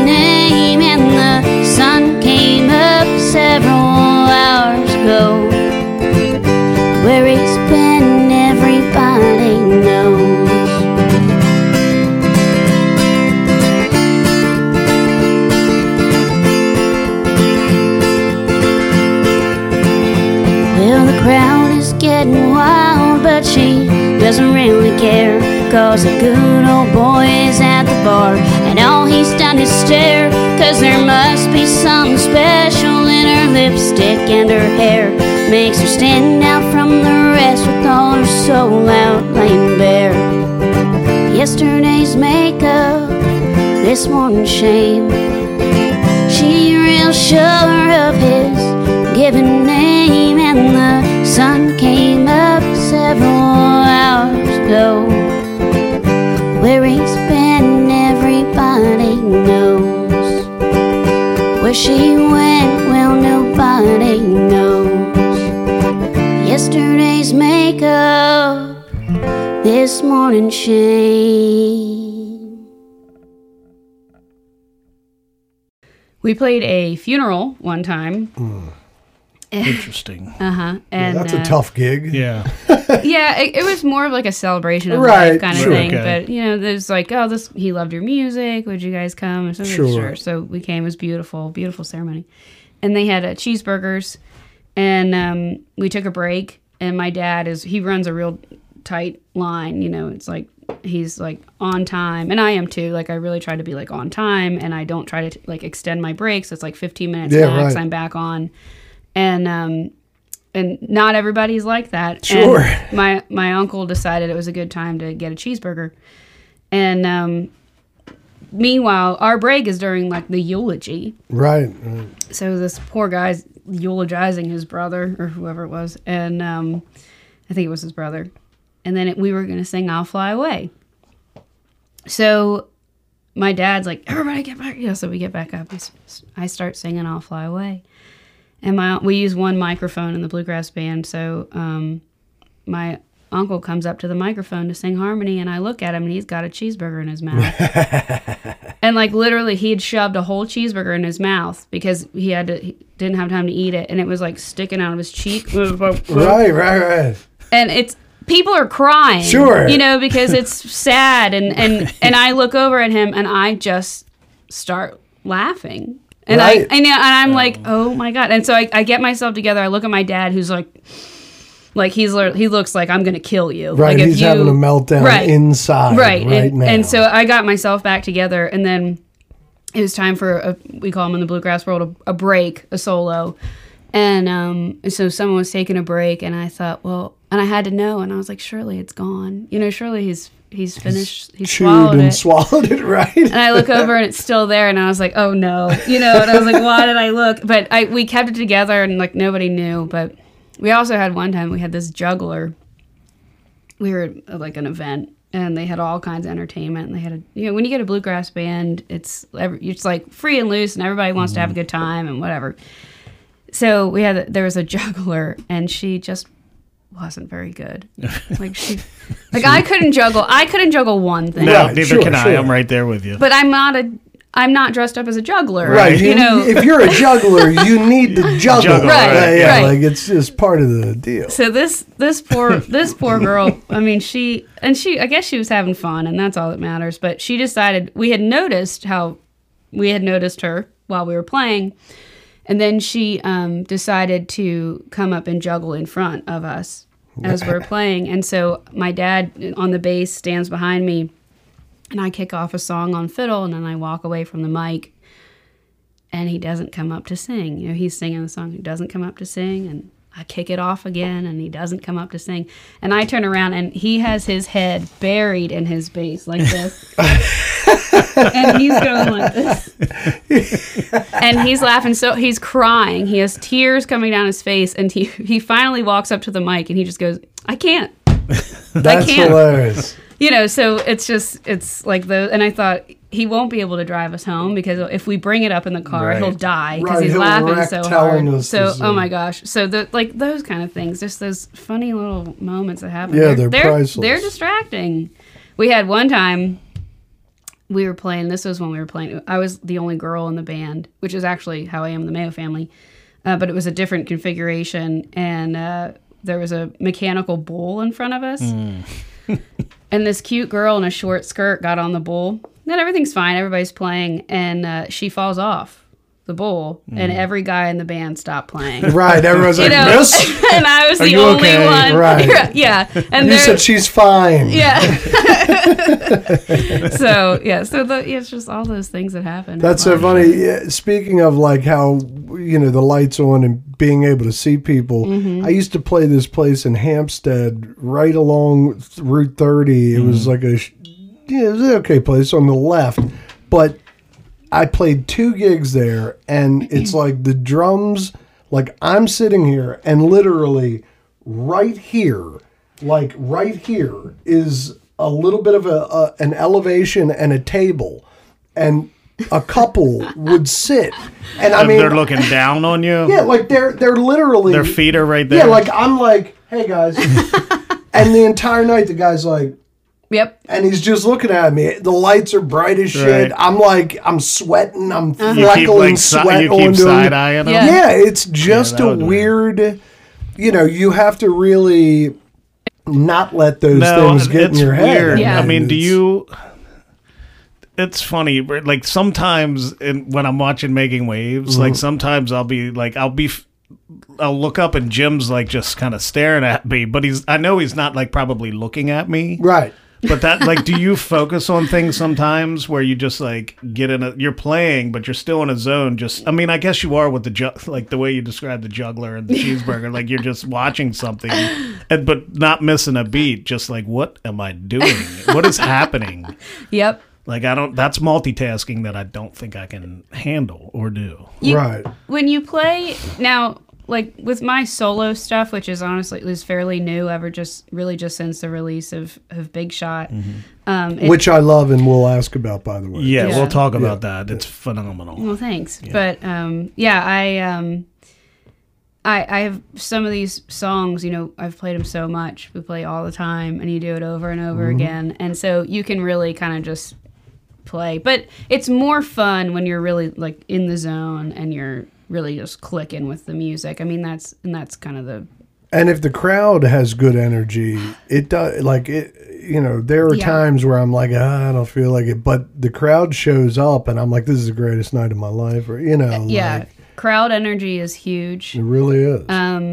getting wild, but she doesn't really care, 'cause the good old boy is at the bar, and all he's done is stare, 'cause there must be something special in her lipstick and her hair, makes her stand out from the rest with all her soul out laying bare. Yesterday's makeup, this morning's shame, she real sure of his given name, and the sun came up several hours ago. Where he's been, everybody knows. Where she went, well, nobody knows. Yesterday's makeup, this morning's shame. We played a funeral one time. Interesting. And That's a tough gig. Yeah. yeah, it was more of like a celebration of Right, life kind of sure. thing. Okay. But there's like, oh, he loved your music. Would you guys come? And so, Sure. So we came. It was beautiful, beautiful ceremony. And they had cheeseburgers, and we took a break. And my dad he runs a real tight line. It's like he's like on time, and I am too. Like I really try to be like on time, and I don't try to like extend my breaks. It's like 15 minutes max. Right. I'm back on. And not everybody's like that. Sure. And my uncle decided it was a good time to get a cheeseburger. And meanwhile, our break is during like the eulogy. Right. So this poor guy's eulogizing his brother or whoever it was, and I think it was his brother. And then we were going to sing "I'll Fly Away." So my dad's like, "Everybody get back!" So we get back up. I start singing "I'll Fly Away." And we use one microphone in the bluegrass band, so my uncle comes up to the microphone to sing harmony, and I look at him, and he's got a cheeseburger in his mouth. And like literally, he had shoved a whole cheeseburger in his mouth because he didn't have time to eat it, and it was like sticking out of his cheek. Right. And people are crying, Sure, because it's sad, and I look over at him, and I just start laughing. And right. I'm like, oh my God. And so I get myself together. I look at my dad, who's like he looks like I'm going to kill you. Right. Like He's having a meltdown inside right now. And so I got myself back together, and then it was time for we call them in the bluegrass world, a break, a solo. And so someone was taking a break, and I thought, well, and I had to know, and I was like, surely it's gone. Surely he's finished. He's swallowed it, right? And I look over, and it's still there, and I was like, oh no, and I was like, why did I look? But we kept it together, and like nobody knew. But we also had one time we had this juggler. We were at like an event, and they had all kinds of entertainment. And they had when you get a bluegrass band, it's like free and loose, and everybody wants to have a good time and whatever. So there was a juggler, and she just wasn't very good. I couldn't juggle one thing. No, neither can I. I'm right there with you. But I'm not dressed up as a juggler. Right. If you're a juggler, you need to juggle. Right. Yeah, like it's just part of the deal. So this poor girl, I mean, I guess she was having fun, and that's all that matters. But she decided, we had noticed her while we were playing, and then she decided to come up and juggle in front of us as we're playing. And so my dad on the bass stands behind me, and I kick off a song on fiddle, and then I walk away from the mic, and he doesn't come up to sing. He's singing the song, he doesn't come up to sing, and I kick it off again, and he doesn't come up to sing. And I turn around, and he has his head buried in his bass like this. And he's going like this. And he's laughing, so he's crying. He has tears coming down his face, and he finally walks up to the mic, and he just goes, I can't. That's hilarious. So it's like those, and I thought, he won't be able to drive us home because if we bring it up in the car, he'll die because he's laughing so hard. So, oh my gosh. So those kind of things, just those funny little moments that happen. Yeah, they're priceless. They're distracting. We had one time we were playing, this was when we were playing, I was the only girl in the band, which is actually how I am in the Mayo family, but it was a different configuration, and there was a mechanical bull in front of us. And this cute girl in a short skirt got on the bull. Then everything's fine. Everybody's playing, and she falls off. the bowl, and every guy in the band stopped playing. Right. Everyone's like, know? Miss? And I was Are the you only okay? one. Right. Yeah. And You they're- said she's fine. yeah. So it's just all those things that happen. That's so funny. Yeah, speaking of like how, the lights on and being able to see people, I used to play this place in Hampstead right along Route 30. It was like it was an okay place on the left, but I played 2 gigs there, and it's like the drums, like I'm sitting here and literally right here is a little bit of an elevation and a table, and a couple would sit, and I mean they're looking down on you. yeah, like they're literally Their feet are right there. yeah, like I'm like, hey guys, and the entire night the guy's like, Yep. and he's just looking at me. The lights are bright as shit. Right. I'm sweating. I'm you keep freckling sweat you keep onto him. side eyeing them. Yeah. Yeah, it's just that a would be weird. You have to really not let those things get in it's your head. weird. Yeah. I mean, do It's- you? It's funny. Like sometimes when I'm watching Making Waves, like sometimes I'll look up and Jim's like just kind of staring at me, but I know he's not like probably looking at me. Right. But that, like, do you focus on things sometimes where you just like get you're playing, but you're still in a zone? I mean, I guess you are with like the way you described the juggler and the cheeseburger, like you're just watching something, but not missing a beat. Just like, what am I doing? What is happening? Yep. Like, that's multitasking that I don't think I can handle or do. Right. When you play now, like with my solo stuff, which is honestly is fairly new, just since the release of Big Shot, Which I love and we'll ask about, by the way. Yeah, Yeah. we'll talk about that. It's phenomenal. well, thanks. But I have some of these songs. I've played them so much. We play all the time, and you do it over and over again, and so you can really kind of just play. But it's more fun when you're really like in the zone and you're really just clicking with the music. I mean, that's kind of the. And if the crowd has good energy, it does. Like it, there are Yeah. times where I'm like, I don't feel like it, but the crowd shows up, and I'm like, this is the greatest night of my life, or Yeah, like, crowd energy is huge. it really is.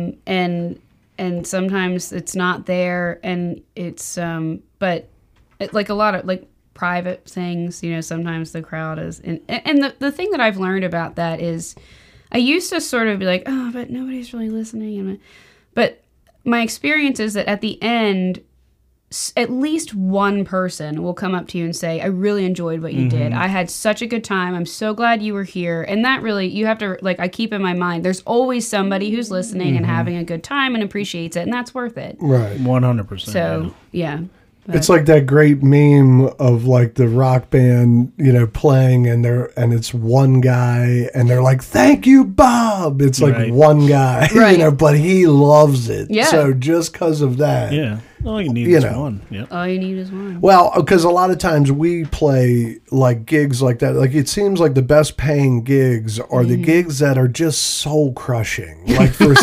And sometimes it's not there, and it's but like a lot of like private things, sometimes the crowd is, and the thing that I've learned about that is, I used to sort of be like, oh, but nobody's really listening, but my experience is that at the end, at least one person will come up to you and say, I really enjoyed what you did. I had such a good time. I'm so glad you were here. And that really, you have to, like, I keep in my mind, there's always somebody who's listening and having a good time and appreciates it. And that's worth it. Right. 100%. So, yeah. It's like that great meme of like the rock band, playing and it's one guy and they're like, "Thank you, Bob." It's like Right. one guy, Right. but he loves it. Yeah. So just because of that, Yeah. All you need is know. one. Yeah. All you need is one. Well, because a lot of times we play like gigs like that. Like it seems like the best paying gigs are the gigs that are just soul crushing. Like for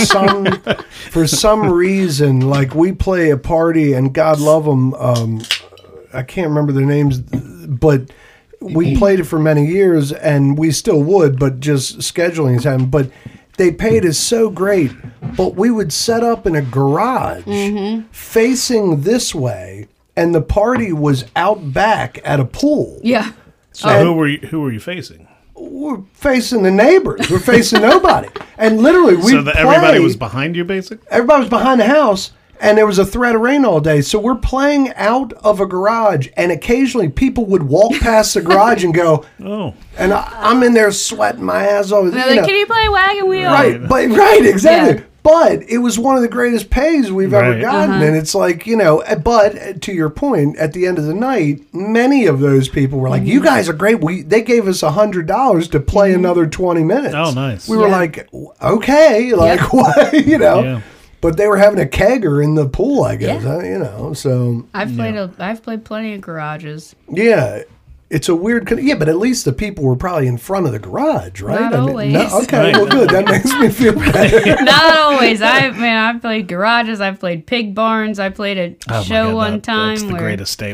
some reason, like we play a party and God love them. I can't remember their names, but we played it for many years and we still would, but just scheduling is happening. But they paid us so great, but we would set up in a garage facing this way, and the party was out back at a pool. Yeah. So who were you facing? We're facing the neighbors. We're facing nobody. And literally, Everybody was behind you, basically? everybody was behind the house, and there was a threat of rain all day. So we're playing out of a garage, and occasionally people would walk past the garage and go, Oh. and I'm in there sweating my ass off. They're like, can you play Wagon Wheel? Right, exactly. Yeah. But it was one of the greatest pays we've ever Right. gotten. And it's like, but to your point, at the end of the night, many of those people were like, you guys are great. They gave us $100 to play another 20 minutes. Oh, nice. We were Yeah. like, okay, like, Yep. what, Yeah. But they were having a kegger in the pool, I guess, Yeah. so, I've played plenty of garages. yeah. It's a weird, but at least the people were probably in front of the garage, right? Not always. Okay, Right. well, good. That makes me feel better. Not always. I've played garages. I've played pig barns. I played a Oh my show God, one time that's the where greatest statement.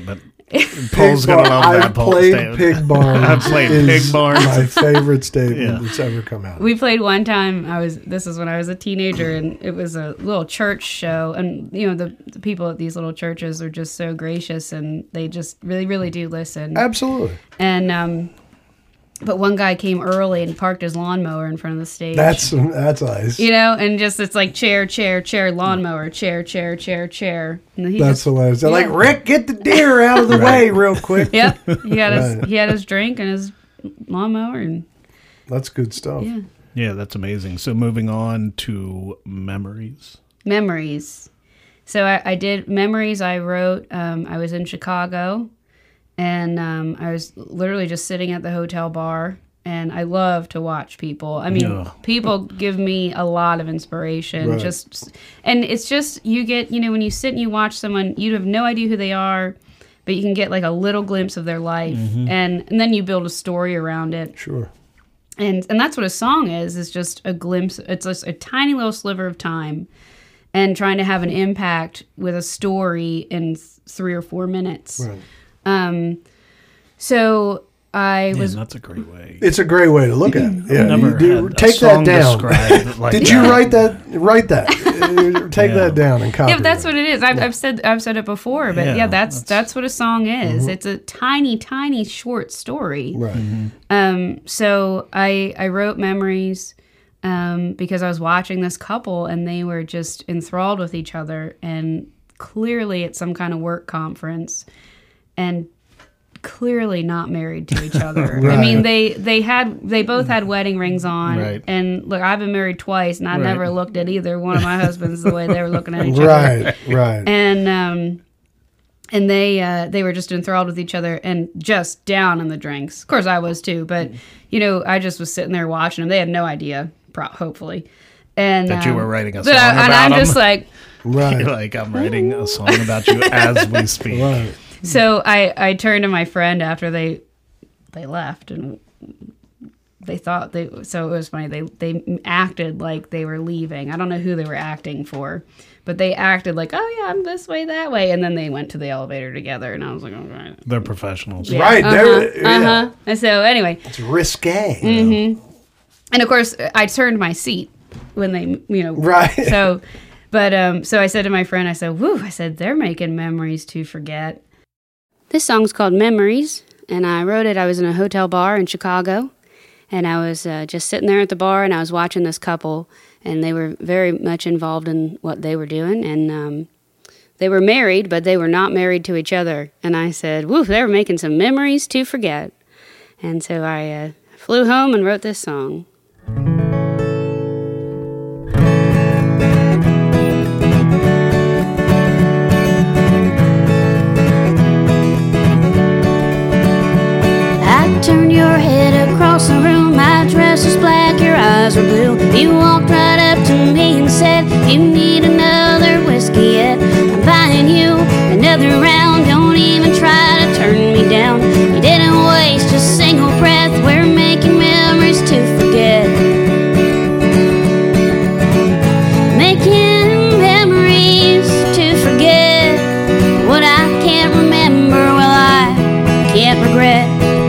Paul's gonna love that. I've Paul played statement. Pig Barn. I've played Pig Barn. My favorite statement Yeah. that's ever come out. We played one time. This is when I was a teenager, and it was a little church show. And you know, the people at these little churches are just so gracious, and they just really, really do listen. Absolutely. And but one guy came early and parked his lawnmower in front of the stage. That's nice. you know, and just it's like chair, lawnmower, chair. And he That's just, hilarious. They're like, Yeah. Rick, get the deer out of the way real quick. Yep, he had Right. he had his drink and his lawnmower, and That's good stuff. yeah. Yeah, that's amazing. So moving on to memories. Memories. So I did memories. I wrote. I was in Chicago, and I was literally just sitting at the hotel bar. And I love to watch people. I mean, Yeah. people give me a lot of inspiration. Right. And it's just you get, you know, when you sit and you watch someone, you have no idea who they are, but you can get like a little glimpse of their life, and then you build a story around it. Sure. And that's what a song is just a glimpse. It's just a tiny little sliver of time, and trying to have an impact with a story in 3 or 4 minutes. Right. So I was. Man, that's a great way. It's a great way to look at it. Yeah, Never you do, had a take that song down. described like Did that. you write that? Write that. Take Yeah. that down and copy. Yeah, but that's what it is. I've said it before, but Yeah, yeah, that's what a song is. It's a tiny short story. Right. So I wrote memories because I was watching this couple and they were just enthralled with each other, and clearly at some kind of work conference, and clearly not married to each other. I mean, they both had wedding rings on, Right. and look, I've been married twice, and I Right. never looked at either one of my husbands the way they were looking at each other. Right. And they were just enthralled with each other and just down in the drinks. Of course, I was too, but you know, I just was sitting there watching them. They had no idea, hopefully, and That you were writing a that song and about I'm them? just like, You're Right. like, I'm writing a song about you as we speak. Right. so I turned to my friend after they left, and they thought so it was funny. They acted like they were leaving. I don't know who they were acting for, but they acted like, oh yeah, I'm this way, that way, and then they went to the elevator together, and I was like, all right. They're professionals. Yeah. Right. There. Yeah. And so anyway, It's risque. and of course I turned my seat when they, you know, Right. So, but so I said to my friend, I said, "Woo!" I said, "They're making memories to forget." This song's called Memories, and I wrote it. I was in a hotel bar in Chicago, and I was just sitting there at the bar, and I was watching this couple, and they were very much involved in what they were doing, and they were married, but they were not married to each other. And I said, "Woo!" They were making some memories to forget, and so I flew home and wrote this song. I turned your head across the room. My dress was black, your eyes were blue. You walked right up to me and said, "You need another whiskey yet? I'm buying you another round. Don't even try to turn me down." You didn't waste a single breath. We're making memories to forget. Making memories to forget. What I can't remember, well, I can't regret.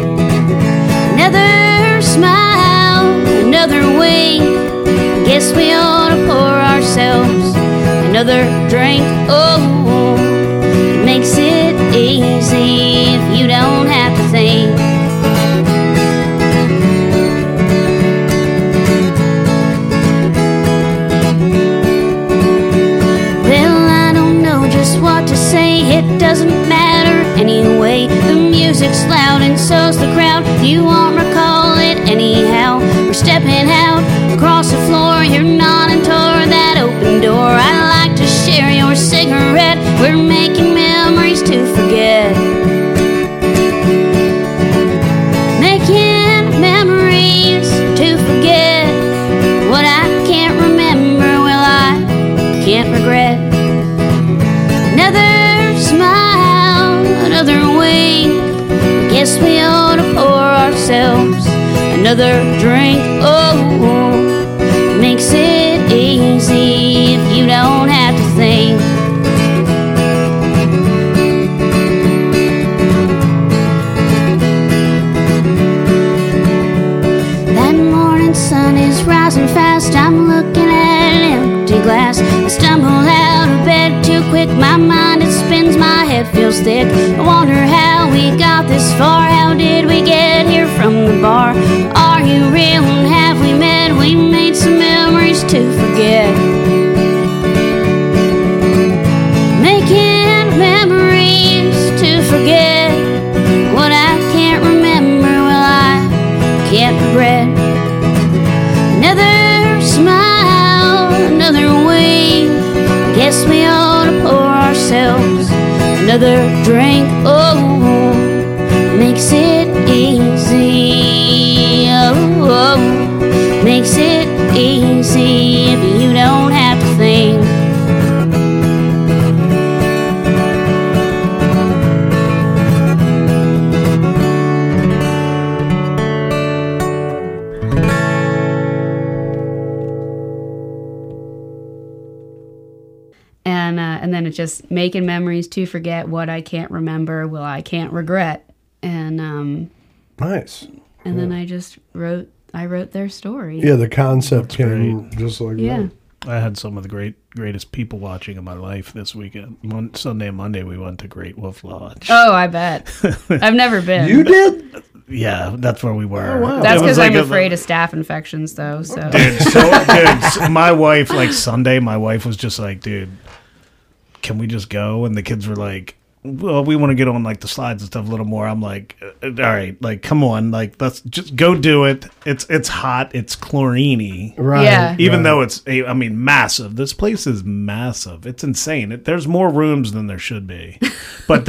Another smile, another wink. Guess we ought to pour ourselves another drink. Oh, it makes it easy if you don't have to think. Well, I don't know just what to say. It doesn't matter anyway. The music's loud and so's the crowd. You won't recall it anyhow. We're stepping out across the floor. You're nodding toward that open door. I'd like to share your cigarette. We're making memories to forget. Making memories to forget. What I can't remember, well, I can't regret. Another smile, another wink. Guess we ought to pour ourselves another drink. Oh, it makes it easy if you don't have to think. I'm looking at an empty glass. I stumble out of bed too quick. My mind it spins, my head feels thick. I wonder how we got this far. How did we get here from the bar? Are you real and have we met? We made some memories to forget. Making memories to forget. What I can't remember, well, I can't regret. Another smile, another wink. Guess we ought to pour ourselves another drink. Oh, makes it easy. Oh, makes it easy if you don't have to think. And then it's just making memories to forget. What I can't remember, well, I can't regret. And Nice. and then I just wrote their story. Yeah, the concept came just like Yeah. that. I had some of the greatest people watching in my life this weekend. Sunday and Monday, we went to Great Wolf Lodge. Oh, I bet. I've never been. You did? Yeah, that's where we were. Oh, wow. That's It was because I'm like afraid of staph infections, though. So dude, my wife, like Sunday, my wife was just like, dude, can we just go? And the kids were like, well, we want to get on like the slides and stuff a little more. I'm like, all right, like, come on, like, let's just go do it. It's hot, it's chlorine-y. Right. Yeah. Even though it's, massive. This place is massive. It's insane. There's more rooms than there should be. But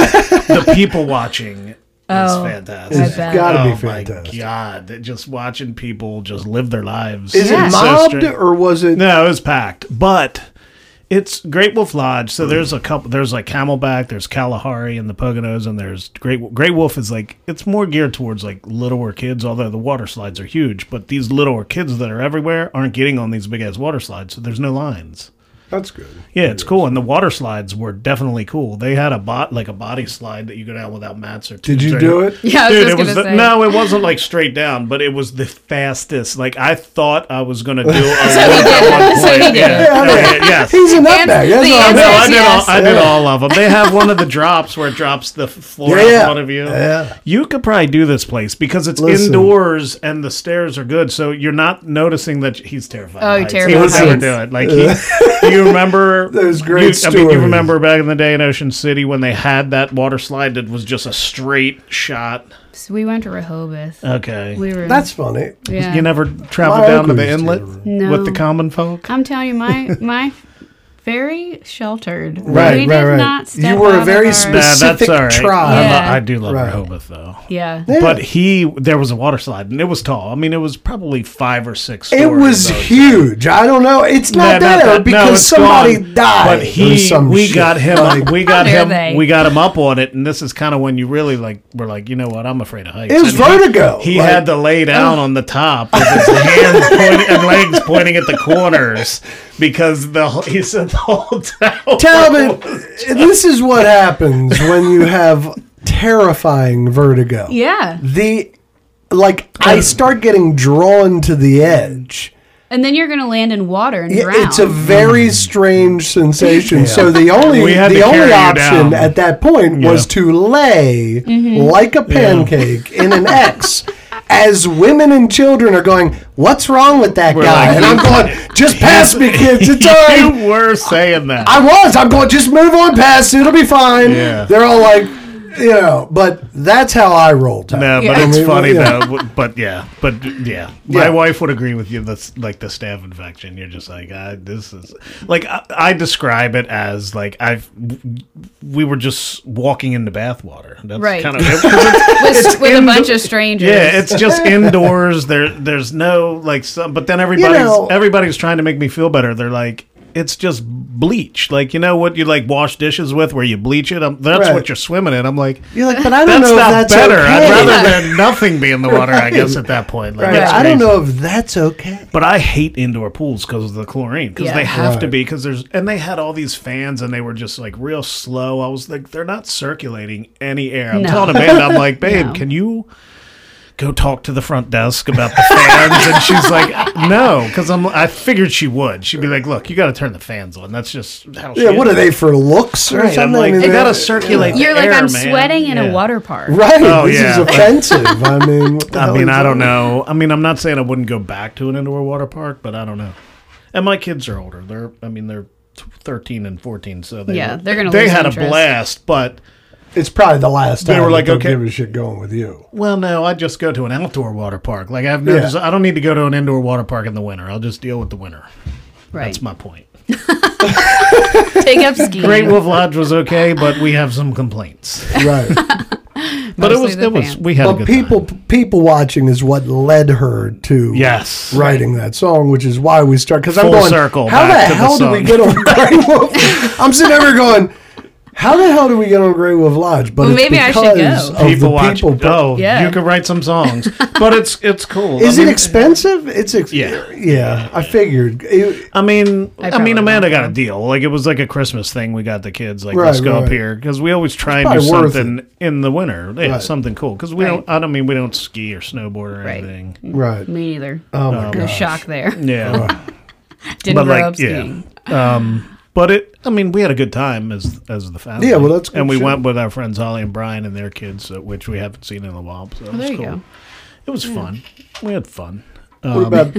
the people watching is fantastic. I It's bet. got to be Oh fantastic. my God. Just watching people just live their lives. Is Yeah. it So mobbed straight. or was it? No, it was packed. But it's Great Wolf Lodge. So there's a couple. There's like Camelback. There's Kalahari and the Poconos, and there's Great Wolf is like, it's more geared towards like littler kids. Although the water slides are huge, but these littler kids that are everywhere aren't getting on these big ass water slides. So there's no lines. That's good. Yeah, it's cool, and the water slides were definitely cool. They had a body slide that you go down without mats or Did tubes you or do anything. it? yeah, I was Dude, just it was gonna say. no, it wasn't like straight down, but it was the fastest. Like I thought I was gonna do a So he loop did at it. one So point. he did it. Yeah, yes. He's a nutbag. And That's the all I answer No, know. is I did yes. I did all of them. They have one of the drops where it drops the floor Yeah. in front of you. Yeah. You could probably do this place because it's Listen. indoors and the stairs are good, so you're not noticing that he's terrified. Oh, of heights. terrified He would of never heights. do it. Like you remember Those great you stories. remember back in the day in Ocean City when they had that water slide that was just a straight shot. So we went to Rehoboth. Okay. We were. That's funny. yeah. You never traveled My down to uncle the used to inlet go No. with the common folk? I'm telling you, my very sheltered. Right, we right, did right. not step You were a out of very our- specific tribe. Yeah. I do love Right. Rehoboth though. Yeah. Yeah. But there was a water slide and it was tall. I mean, it was probably 5 or 6 stories. It was I would say. huge. I don't know. It's not No, there that. No, because it's somebody gone. died. But or some we shit. got him. Like, We got How dare him. they? We got him up on it, and this is kind of when you really were like, you know what? I'm afraid of heights. It was And vertigo. He Like- had to lay down on the top with his hands pointing and legs pointing at the corners because he said the whole tower. Talbot, this is what happens when you have terrifying vertigo. Yeah. I start getting drawn to the edge. And then you're going to land in water and drown. It's a very strange sensation. So the only We had to carry you option down. at that point was to lay like a pancake in an X. As women and children are going, what's wrong with that We're guy? like, And I'm going, just pass me, kids. It's all right. You were saying that. I'm going, just move on past. It'll be fine. Yeah. They're all like, but that's how I roll. Tom. No, but Yeah. it's funny Yeah. though. But yeah, my wife would agree with you. That's like the staph infection. You're just like, this is like I describe it as like we were just walking into bathwater. That's Right. kind of with a bunch of strangers. yeah. It's just indoors. There's no like some, but then everybody's trying to make me feel better. They're like, it's just bleach. Like, you know what you like wash dishes with where you bleach it? That's Right. what you're swimming in. I'm like, You're like, but I don't that's know if not that's better. okay. I'd rather than nothing be in the water, I guess, at that point. Like, Right. it's I don't crazy. know if that's okay. But I hate indoor pools because of the chlorine. Because Yeah. they have to Right. be. Because they had all these fans and they were just like real slow. I was like, they're not circulating any air. I'm No. telling Amanda, I'm like, babe, No. can you go talk to the front desk about the fans? And she's like, no, because I figured she would. She'd be like, look, you got to turn the fans on. That's just how she Yeah, what is. are they, for looks or Right, something? I'm like, I mean, you got to circulate You're the like, air, I'm man. sweating in Yeah. a water park. Right, Oh, this yeah. is offensive. I mean, what the hell I mean, is I don't that? know. I mean, I'm not saying I wouldn't go back to an indoor water park, but I don't know. And my kids are older. They're 13 and 14, so They're gonna they lose had interest. a blast, but It's probably the last They time were like, they'll okay. give a shit going with you. well, no, I just go to an outdoor water park. Like I've noticed, Yeah. I don't need to go to an indoor water park in the winter. I'll just deal with the winter. Right. That's my point. Take up skiing. Great Wolf Lodge was okay, but we have some complaints. Right. But Mostly the it was fans. we had a But good people watching is what led her to Yes. writing that song, which is why we start. Because I'm Full going, circle how back the to the hell did we song. get on Grey Wolf? I'm sitting there going, how the hell did we get on Grey Wolf Lodge? But Well, it's maybe I should because go. of people the watch. people. Oh, Yeah. you could write some songs, but it's cool. Is I it mean, expensive? It's Yeah. I figured. I mean, probably Amanda got a won't. deal. Like it was like a Christmas thing. We got the kids like, Right, let's go up right. here because we always try and do probably worth something in the winter. Yeah, Right. something cool because we Right. don't. I don't mean we don't ski or snowboard or Right. anything. Right. Me neither. Oh my No gosh. shock there. Yeah, Didn't but grow like up skiing. But it. I mean, we had a good time as the family. Yeah, well, that's good and we shit. went with our friends Holly and Brian and their kids, which we haven't seen in a while. So it was there you cool. go. It was fun. We had fun. What about,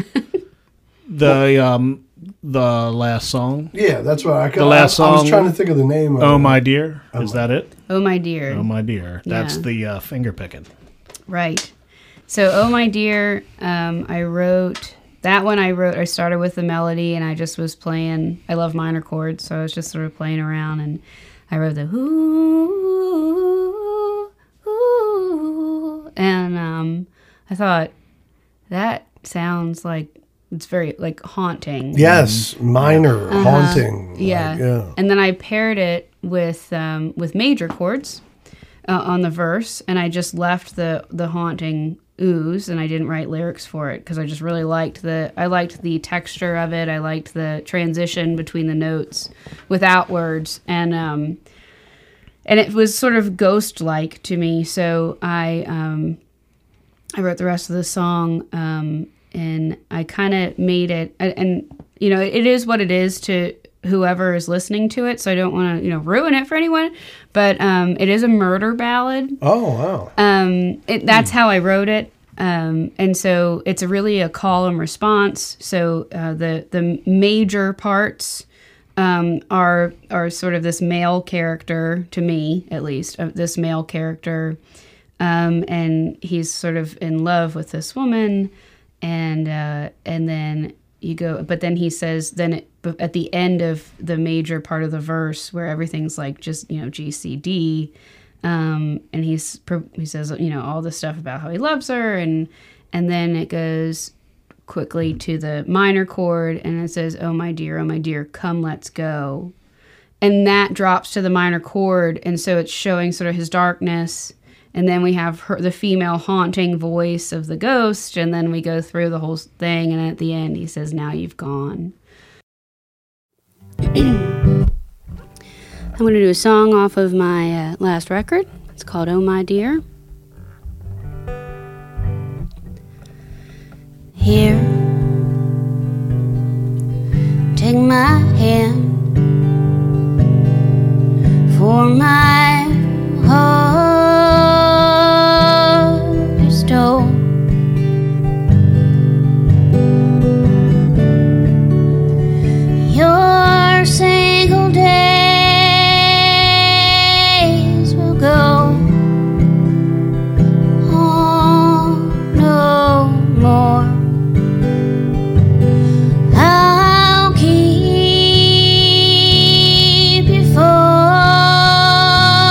The last song. yeah, that's what I. The last I was song, trying to think of the name. Of Oh it. my dear, is that it? Oh my dear. Oh my dear, that's Yeah. the finger picking. Right. So, Oh My Dear, I wrote that one. I started with the melody and I just was playing. I love minor chords, so I was just sort of playing around and I wrote the ooh, ooh, and I thought that sounds like it's very like haunting. Yes, minor haunting. Yeah. Like, yeah. And then I paired it with major chords on the verse, and I just left the haunting ooze, and I didn't write lyrics for it because I just really liked the texture of it. I liked the transition between the notes without words, and it was sort of ghost-like to me. So I wrote the rest of the song, and I kind of made it, and you know, it is what it is to whoever is listening to it. So I don't want to, ruin it for anyone. But it is a murder ballad. Oh wow. That's how I wrote it. And so it's really a call and response. So the major parts are sort of this male character, to me at least, this male character, and he's sort of in love with this woman, and then you go, but then he says, at the end of the major part of the verse where everything's like just G C D. And he says, all the stuff about how he loves her, and then it goes quickly to the minor chord, and it says, oh my dear, come, let's go. And that drops to the minor chord, and so it's showing sort of his darkness, and then we have the female haunting voice of the ghost, and then we go through the whole thing, and at the end he says, now you've gone. I'm going to do a song off of my last record. It's called Oh My Dear. Here, take my hand, for my heart is told. Your single days will go on no more. I'll keep you for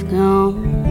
gone.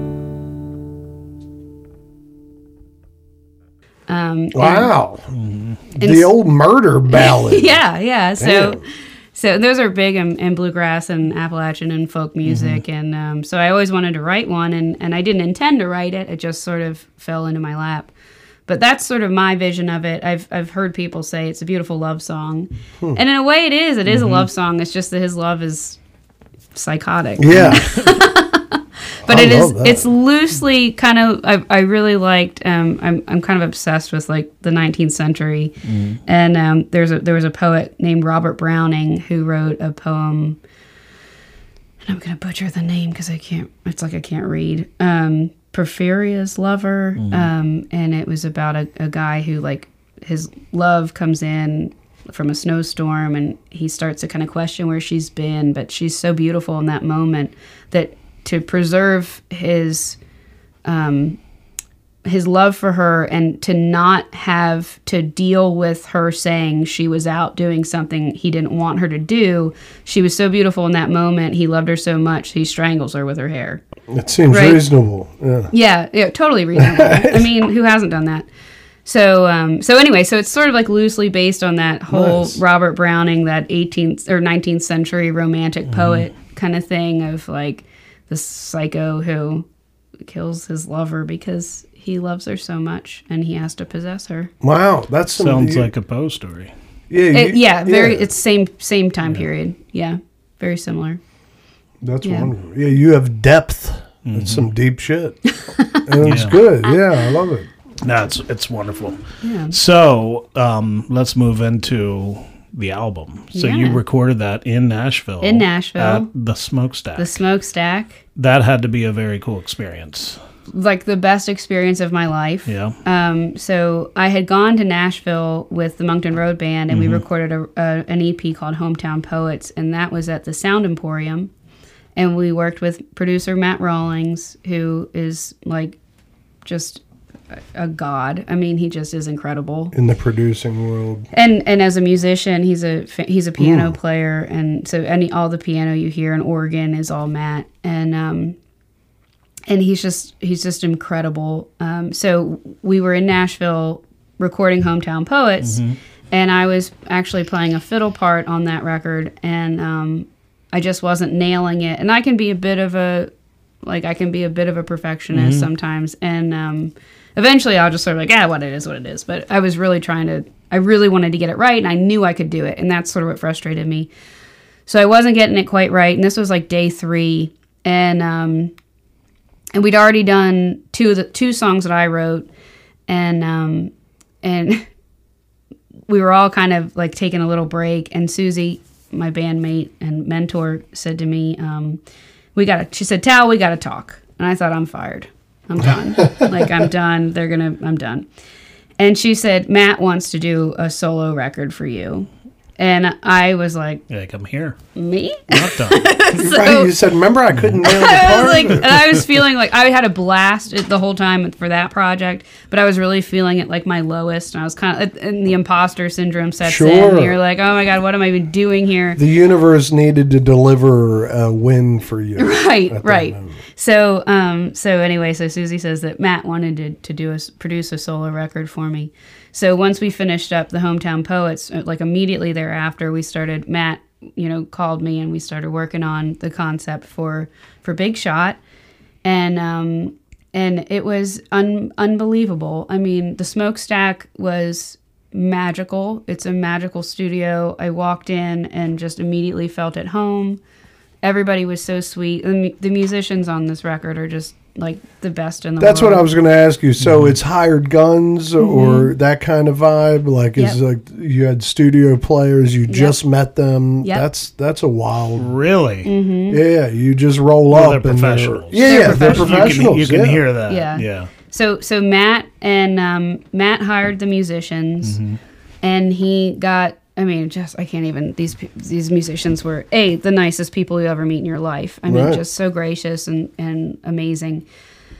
Wow. The old murder ballad. Yeah. Damn. So those are big in bluegrass and Appalachian and folk music. And so I always wanted to write one, and I didn't intend to write it. It just sort of fell into my lap. But that's sort of my vision of it. I've heard people say it's a beautiful love song. And in a way it is. It is a love song. It's just that his love is psychotic. Yeah. But I it is. love that. It's loosely kind of. I really liked. I'm kind of obsessed with like the 19th century, and there was a poet named Robert Browning who wrote a poem. And I'm gonna butcher the name because I can't. It's like I can't read. Porphyria's Lover, and it was about a guy who like his love comes in from a snowstorm, and he starts to kind of question where she's been, but she's so beautiful in that moment that to preserve his love for her and to not have to deal with her saying she was out doing something he didn't want her to do. She was so beautiful in that moment. He loved her so much, he strangles her with her hair. It seems reasonable. Yeah. Yeah, totally reasonable. I mean, who hasn't done that? So anyway, so it's sort of like loosely based on that whole Robert Browning, that 18th or 19th century romantic poet kind of thing of like the psycho who kills his lover because he loves her so much and he has to possess her. Wow, that Sounds like a Poe story. Yeah, It's same time period. Yeah, very similar. That's wonderful. Yeah, you have depth. It's some deep shit. And it's good. Yeah, I love it. No, it's wonderful. Yeah. So let's move into the album. So you recorded that in Nashville. At the Smokestack. The Smokestack. That had to be a very cool experience. Like the best experience of my life. Yeah. So I had gone to Nashville with the Moncton Road Band, and we recorded an EP called Hometown Poets, and that was at the Sound Emporium. And we worked with producer Matt Rawlings, who is like just a god. I mean, he just is incredible In the producing world. And as a musician, he's a piano player, and so all the piano you hear and organ is all Matt, and he's just incredible. So we were in Nashville recording Hometown Poets, and I was actually playing a fiddle part on that record, and I just wasn't nailing it. And I can be a bit of a perfectionist sometimes, and eventually I'll just sort of like, what it is. But I was really I really wanted to get it right, and I knew I could do it, and that's sort of what frustrated me. So I wasn't getting it quite right, and this was like day 3, and we'd already done two songs that I wrote, and we were all kind of like taking a little break, and Susie, my bandmate and mentor, said to me, she said, Tal, we gotta talk. And I thought, I'm fired. I'm done. I'm done. I'm done. And she said, Matt wants to do a solo record for you. And I was like, I'm here. Me? Not done. Right, you said, remember I couldn't nail the part? And I was feeling like I had a blast the whole time for that project, but I was really feeling it like my lowest. And I was kind of, and the imposter syndrome sets in. And you're like, oh my God, what am I even doing here? The universe needed to deliver a win for you. Right. So anyway, so Susie says that Matt wanted to produce a solo record for me. So once we finished up the Hometown Poets, like immediately thereafter, Matt, called me, and we started working on the concept for Big Shot, and it was unbelievable. I mean, the Smokestack was magical. It's a magical studio. I walked in and just immediately felt at home. Everybody was so sweet. The musicians on this record are just like the best in the world. That's what I was going to ask you. So it's hired guns or that kind of vibe? Like, it's like you had studio players, you just met them. Yep. That's a wild. Really? Yeah, you just roll up. They're professionals. They're professionals. You can hear that. Yeah. So Matt and Matt hired the musicians, and he got. I mean, I can't even. These musicians were the nicest people you ever meet in your life. I mean, just so gracious and amazing.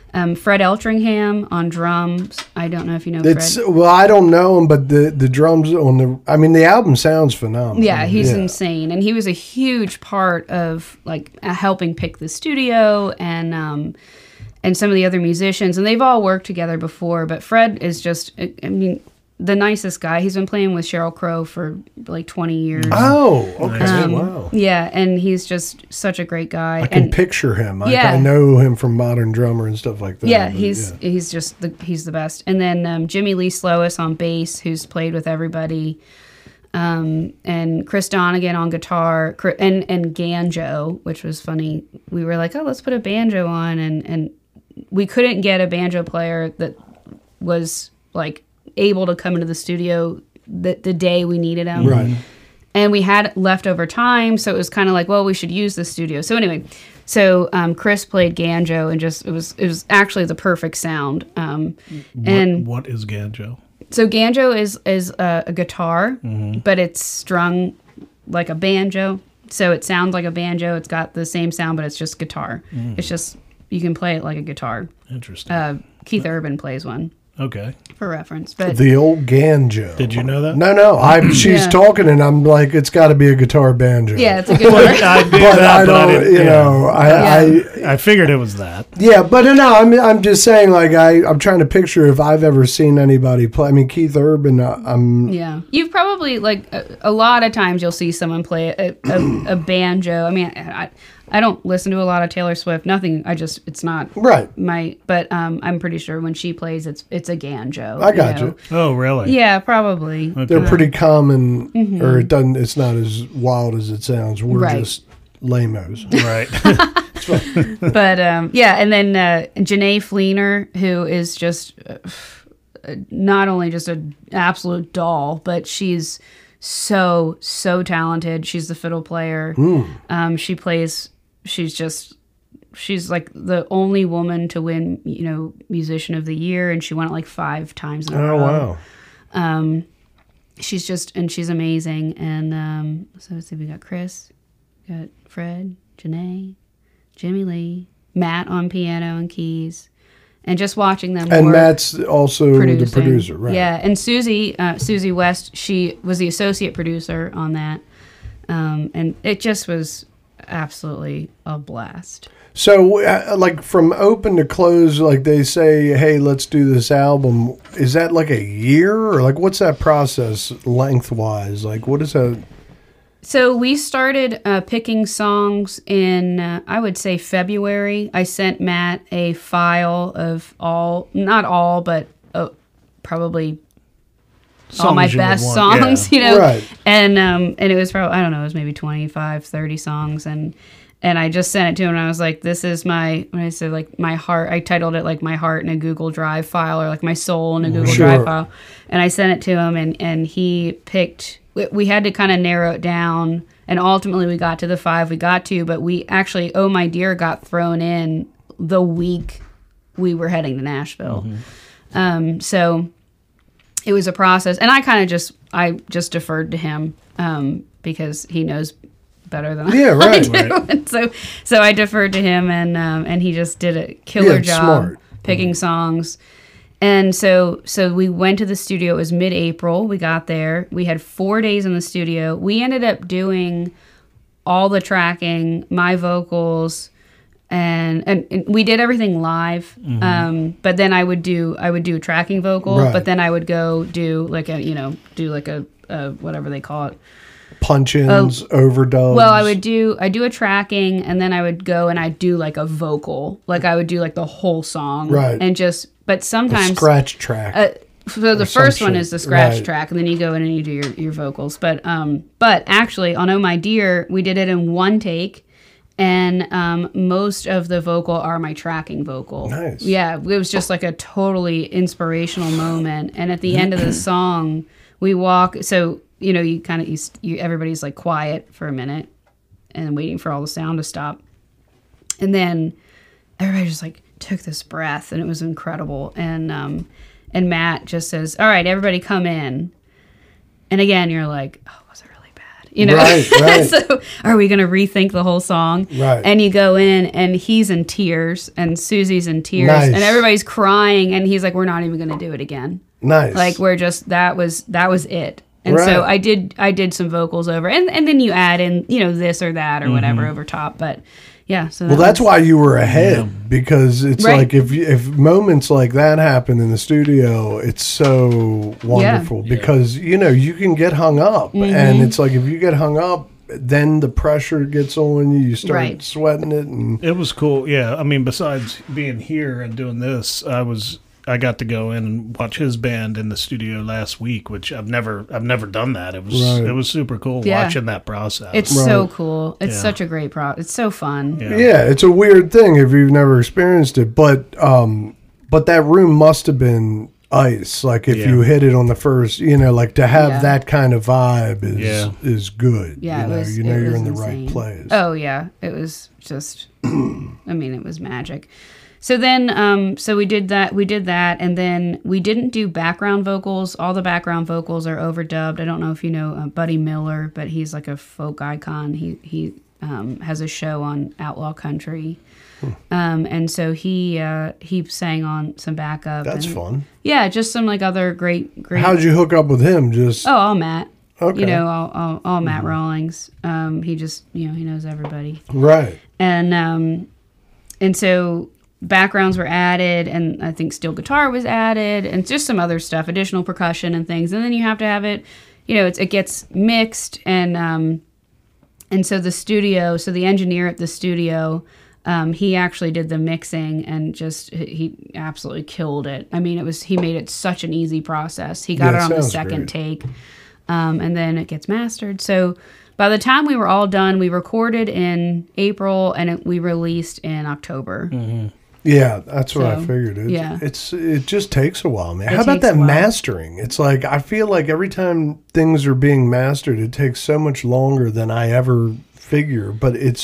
Fred Eltringham on drums. I don't know if you know Fred. Well, I don't know him, but the drums on the album sounds phenomenal. Yeah, he's insane, and he was a huge part of like helping pick the studio and some of the other musicians, and they've all worked together before. But Fred is just, the nicest guy. He's been playing with Sheryl Crow for like 20 years. Oh, okay. Wow. Yeah, and he's just such a great guy. I can picture him. Yeah. I know him from Modern Drummer and stuff like that. Yeah, he's the best. And then Jimmy Lee Sloas on bass, who's played with everybody. And Chris Donegan on guitar, and Ganjo, which was funny. We were like, oh, let's put a banjo on, and we couldn't get a banjo player that was like able to come into the studio the day we needed him. Right. And we had leftover time, so it was kind of like, well, we should use the studio. So anyway, Chris played Ganjo, and just it was actually the perfect sound. What is Ganjo? So Ganjo is a guitar, but it's strung like a banjo. So it sounds like a banjo. It's got the same sound, but it's just guitar. It's just, you can play it like a guitar. Interesting. Keith Urban plays one. Okay. For reference. But the old Ganjo. Did you know that? No. She's talking, and I'm like, it's got to be a guitar banjo. Yeah, it's a guitar. I figured it was that. Yeah, but no, I'm just saying, like, I'm trying to picture if I've ever seen anybody play. I mean, Keith Urban. Yeah, you've probably like a lot of times you'll see someone play a banjo. I mean, I don't listen to a lot of Taylor Swift. Nothing. It's not right. But I'm pretty sure when she plays, it's a Ganjo. I got you. Oh, really? Yeah, probably. Okay. They're pretty common, or it's not as wild as it sounds. We're just lamos. Right. But yeah, and then Janae Fleener, who is just not only just an absolute doll, but she's so talented. She's the fiddle player. She's like the only woman to win, Musician of the Year, and she won it like 5 times in a row. Oh, wow. She's amazing. And so let's see, we got Chris, we got Fred, Janae, Jimmy Lee, Matt on piano and keys, and just watching them. And Matt's also the producer, right? Yeah, and Susie West, she was the associate producer on that, and it just was absolutely a blast. So, like, from open to close, like, they say, hey, let's do this album. Is that like a year? Or, like, what's that process lengthwise? Like, what is that? So, we started picking songs in, I would say, February. I sent Matt a file of not all, but probably all my best songs, Right. And it was probably, I don't know, it was maybe 25, 30 songs, and I just sent it to him, and I was like, this is when I said, like, my heart, I titled it, like, my heart in a Google Drive file, or, like, my soul in a Google Drive file, and I sent it to him, and he picked, we had to kind of narrow it down, and ultimately we got to the 5 we got to, but we actually, Oh My Dear got thrown in the week we were heading to Nashville. So it was a process, and I just deferred to him, because he knows better than I do. Right. And so I deferred to him, and he just did a killer job picking songs. And so we went to the studio. It was mid-April. We got there. We had 4 days in the studio. We ended up doing all the tracking, my vocals, and we did everything live. But then I would do a tracking vocal, but then I would go do like a whatever they call it. Punch-ins, overdubs. Well, I do a tracking, and then I would go and I'd do like a vocal, like I would do like the whole song, right? And but sometimes a scratch track. So the first one is the scratch track, and then you go in and you do your vocals. But actually, on Oh My Dear, we did it in one take, and most of the vocal are my tracking vocal. Nice. Yeah, it was just like a totally inspirational moment. And at the end of the song, we walk. So you kind of everybody's like quiet for a minute and waiting for all the sound to stop, and then everybody just like took this breath, and it was incredible. And Matt just says, "All right, everybody, come in." And again, you're like, "Oh, was it really bad?" you know? Right. So are we going to rethink the whole song? Right. And you go in and he's in tears and Susie's in tears Nice. and everybody's crying and he's like, we're not even going to do it again. Nice. Like we're just, that was it. And so I did some vocals over and then you add in, you know, this or that or whatever over top. But yeah. So well, that's why you were ahead, because it's Right. like if moments like that happen in the studio, it's so wonderful because, you know, you can get hung up. And it's like if you get hung up, then the pressure gets on you. You start Right. sweating it. And It was cool. Yeah. I mean, besides being here and doing this, I got to go in and watch his band in the studio last week, which I've never done that. It was super cool watching that process. it's so cool. It's such a great It's so fun. yeah, it's a weird thing if you've never experienced it. But that room must have been ice. Like if you hit it on the first, you know, like to have that kind of vibe is good. Yeah, you know, you're in the insane. right place. Oh yeah, it was just. I mean, it was magic. So then, so we did that, and then we didn't do background vocals. All the background vocals are overdubbed. I don't know if you know Buddy Miller, but he's like a folk icon. He has a show on Outlaw Country, and so he sang on some backup. That's fun. Yeah, just some like other great. How'd you hook up with him? Just all Matt. Okay. You know, all Matt Rawlings. He just, you know, he knows everybody. right. And so backgrounds were added, and I think steel guitar was added, and just some other stuff, additional percussion and things. And then you have to have it, you know, it gets mixed, and so the engineer at the studio, he actually did the mixing, and he absolutely killed it. I mean, he made it such an easy process. He got it on the second take, and then it gets mastered. So by the time we were all done, we recorded in April, and we released in October. Mm-hmm. Yeah, that's what I figured. It just takes a while, man. How about that mastering? It's like I feel like every time things are being mastered, it takes so much longer than I ever figure. But it's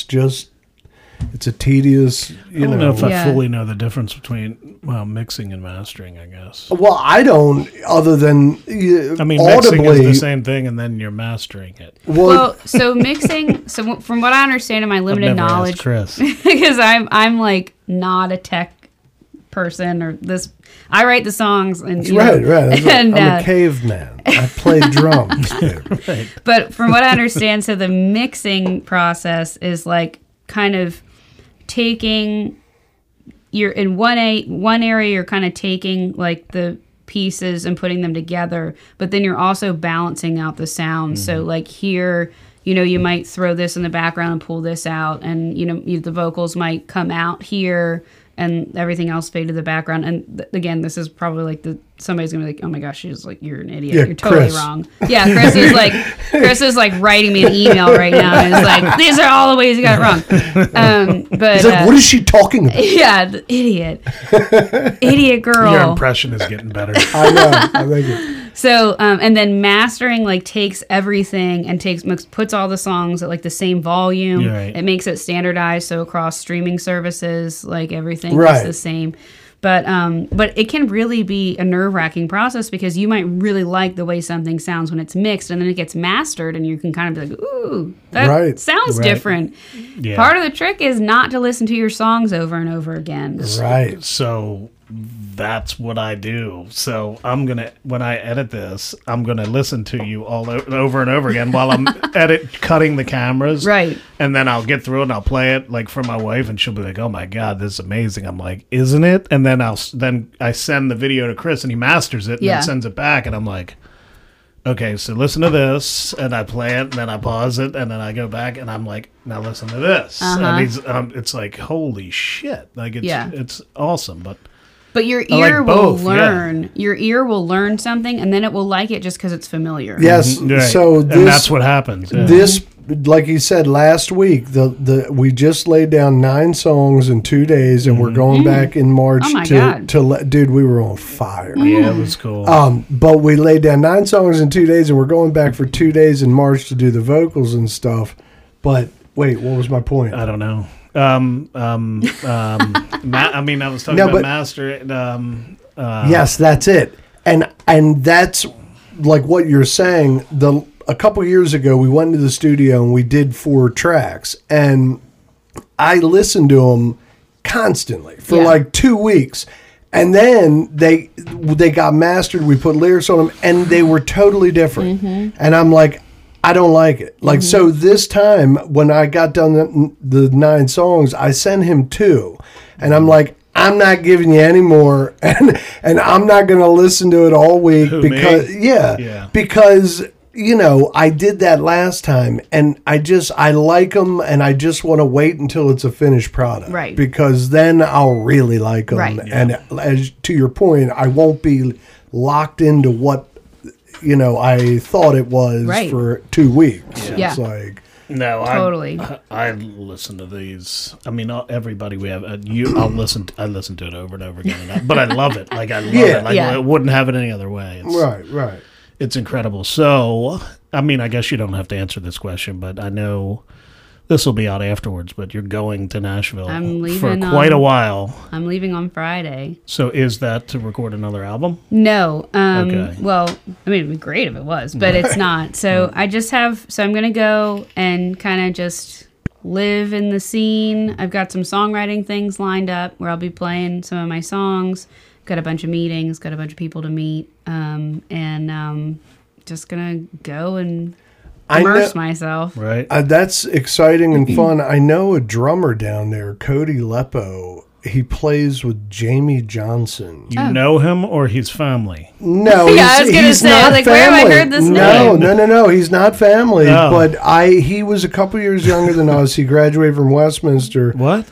a tedious. I don't know if I fully know the difference between mixing and mastering, I guess. Well, I don't. Other than I mean, audibly, mixing is the same thing, and then you're mastering it. Well, so mixing. So from what I understand in my limited I've never knowledge, asked Chris, because I'm like not a tech person or this. I write the songs and right. I'm a caveman. I play drums. right. But from what I understand, so the mixing process is like kind of taking. You're in one area. You're kind of taking like the pieces and putting them together, but then you're also balancing out the sound. So like here, you know, you might throw this in the background and pull this out, and you know, the vocals might come out here and everything else fade to the background. And again, this is probably like somebody's gonna be like, oh my gosh, she's like, you're an idiot. Yeah, you're totally Chris. wrong. Yeah, Chris is like writing me an email right now, and it's like, these are all the ways you got it wrong. But He's like, what is she talking about? yeah, the idiot girl. Your impression is getting better. I know. I think it. So, and then mastering like takes everything and puts all the songs at like the same volume. Right. It makes it standardized, so across streaming services, like everything Right. is the same. But it can really be a nerve-wracking process because you might really like the way something sounds when it's mixed, and then it gets mastered, and you can kind of be like, ooh, that Right. sounds Right. different. Yeah. Part of the trick is not to listen to your songs over and over again. Right. So that's what I do. So when I edit this, I'm gonna listen to you all over and over again while I'm cutting the cameras. Right. And then I'll get through it and I'll play it like for my wife, and she'll be like, "Oh my god, this is amazing." I'm like, "Isn't it?" And then I send the video to Chris, and he masters it and then sends it back, and I'm like, "Okay, so listen to this," and I play it, and then I pause it, and then I go back, and I'm like, "Now listen to this." And it's like, holy shit! Like it's awesome, But your I like ear will both, learn. Your ear will learn something, and then it will like it just because it's familiar. Yes. Right. So this, and that's what happens. Yeah. This, like you said last week, we just laid down 9 songs in 2 days, and we're going back in March. Oh my God. Dude, we were on fire. Yeah, it was cool. But we laid down 9 songs in 2 days, and we're going back for 2 days in March to do the vocals and stuff. But wait, what was my point? I don't know. I was talking about master. Yes, that's it. And that's like what you're saying. a couple years ago, we went into the studio and we did 4 tracks, and I listened to them constantly for like 2 weeks. And then they got mastered. We put lyrics on them, and they were totally different. And I'm like, I don't like it. Like, so this time when I got done the 9 songs, I sent him 2, and I'm like, I'm not giving you any more, and I'm not going to listen to it all week because because I did that last time, and I like them, and I just want to wait until it's a finished product, right? Because then I'll really like them, right? And as to your point, I won't be locked into what I thought it was for 2 weeks. Yeah. It's like. No, totally. I listen to these. I mean, everybody we have. I listen to it over and over again, but I love it. Like I love it. Like I wouldn't have it any other way. Right. It's incredible. So, I mean, I guess you don't have to answer this question, but I know this will be out afterwards. But you're going to Nashville for quite a while. I'm leaving on Friday. So, is that to record another album? No. Okay. Well, I mean, it'd be great if it was, but it's not. So I'm going to go and kind of just live in the scene. I've got some songwriting things lined up where I'll be playing some of my songs. Got a bunch of meetings, got a bunch of people to meet, and just going to go and immerse myself. Right. That's exciting and fun. I know a drummer down there, Cody Leppo. He plays with Jamie Johnson. You know him or he's family? No, I was going to say, not like, family. where have I heard this name? No, he's not family. No. But he was a couple years younger than us. He graduated from Westminster. What?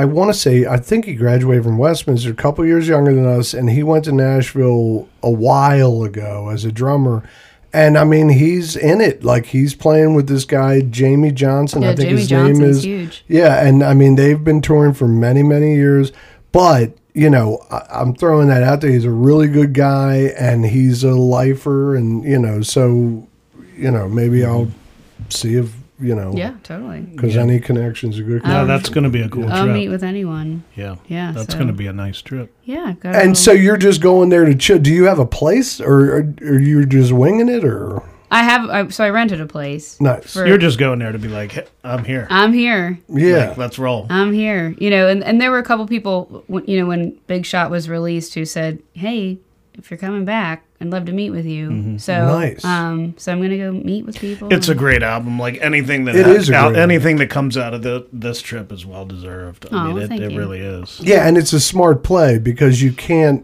I think he graduated from Westminster a couple years younger than us, and he went to Nashville a while ago as a drummer. And I mean, he's in it. Like, he's playing with this guy, Jamie Johnson. Yeah, I think Jamie his name Johnson's is huge. Yeah, and I mean, they've been touring for many, many years. But I'm throwing that out there. He's a really good guy, and he's a lifer, and so maybe I'll see if. Yeah, totally. Because any connections are good. No, that's going to be a cool trip. I'll meet with anyone. Yeah. That's going to be a nice trip. Yeah. And so you're just going there to chill. Do you have a place, or are you just winging it, or? I have. So I rented a place. Nice. You're just going there to be like, hey, I'm here. I'm here. Yeah. Like, let's roll. I'm here. And there were a couple people, when Big Shot was released, who said, "Hey, if you're coming back, I'd love to meet with you." So, nice. So I'm gonna go meet with people. It's a great album. Like anything that anything that comes out of this trip is well deserved. I mean, it really is. Yeah, and it's a smart play because you can't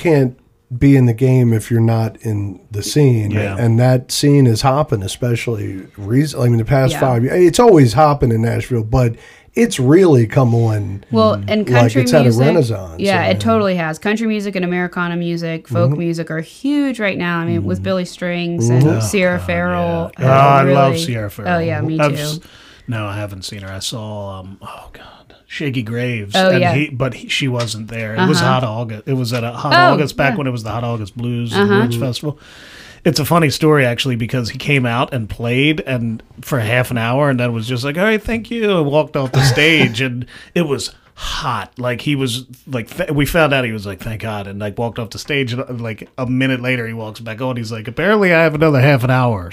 be in the game if you're not in the scene. Yeah. And that scene is hopping, especially recently. I mean, the past 5 years, it's always hopping in Nashville, but it's really come on. Well, and country like it's music, had a renaissance. Yeah, it totally has. Country music and Americana music, folk music are huge right now. I mean, with Billy Strings and Sierra Farrell. Yeah. I love Sierra Farrell. Oh yeah, me too. No, I haven't seen her. I saw Shaky Graves. Oh, yeah. But she wasn't there. It was Hot August. It was at a Hot August back when it was the Hot August Blues and Roots Festival. It's a funny story, actually, because he came out and played and for half an hour and then was just like, all right, thank you, and walked off the stage. And it was hot. Like, he was like, we found out he was like, thank God, and like walked off the stage. And like a minute later, he walks back on. He's like, apparently I have another half an hour.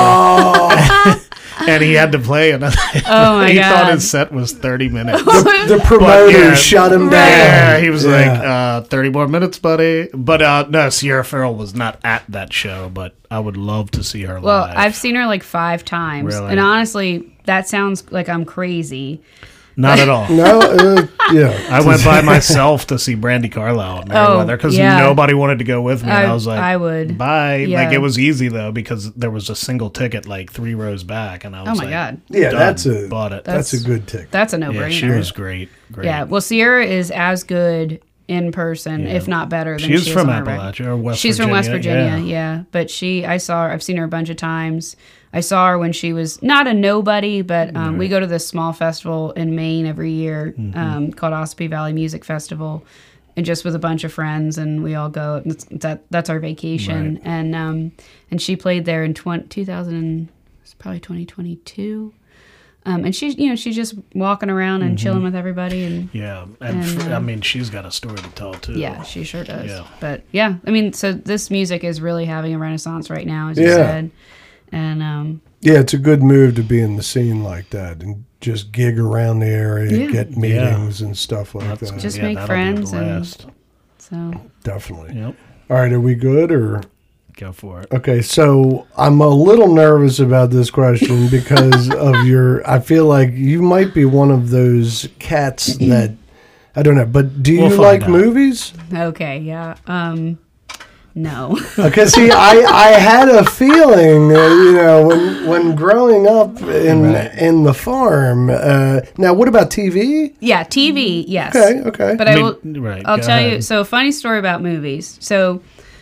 So, and he had to play another. Oh my he God. thought his set was 30 minutes. The promoter shut him down. Yeah, he was like, 30 more minutes, buddy. But no, Sierra Farrell was not at that show, but I would love to see her live. Well, I've seen her like 5 times. Really? And honestly, that sounds like I'm crazy. Not at all. No, yeah. I went by myself to see Brandy Carlisle at Merriweather because nobody wanted to go with me. I was like, I would. Bye. Yeah. Like, it was easy, though, because there was a single ticket like 3 rows back. And I was God. Yeah, done, bought it. That's a good ticket. That's a no-brainer. Yeah, she was great. Yeah, well, Sierra is as good in person, if not better than she's she is from on her Appalachia or West She's Virginia. from West Virginia, yeah. But I've seen her a bunch of times. I saw her when she was not a nobody, but we go to this small festival in Maine every year called Ossipee Valley Music Festival, and just with a bunch of friends, and we all go. That's our vacation, right. And she played there in 2000, it's probably 2022. And she's just walking around and chilling with everybody, and I mean, she's got a story to tell too. Yeah, she sure does. Yeah. But yeah, I mean, so this music is really having a renaissance right now, as you said. And Yeah, it's a good move to be in the scene like that and just gig around the area, get meetings and stuff like that. just make friends. And so Definitely. Yep. All right, are we good or? Go for it. Okay, so I'm a little nervous about this question because of I feel like you might be one of those cats that, I don't know, but do you We'll find like out. movies? okay, yeah. No. Okay, see, I had a feeling, when growing up in the farm. Now, what about TV? Yeah, TV, yes. Okay. But I'll tell you. So, funny story about movies. So,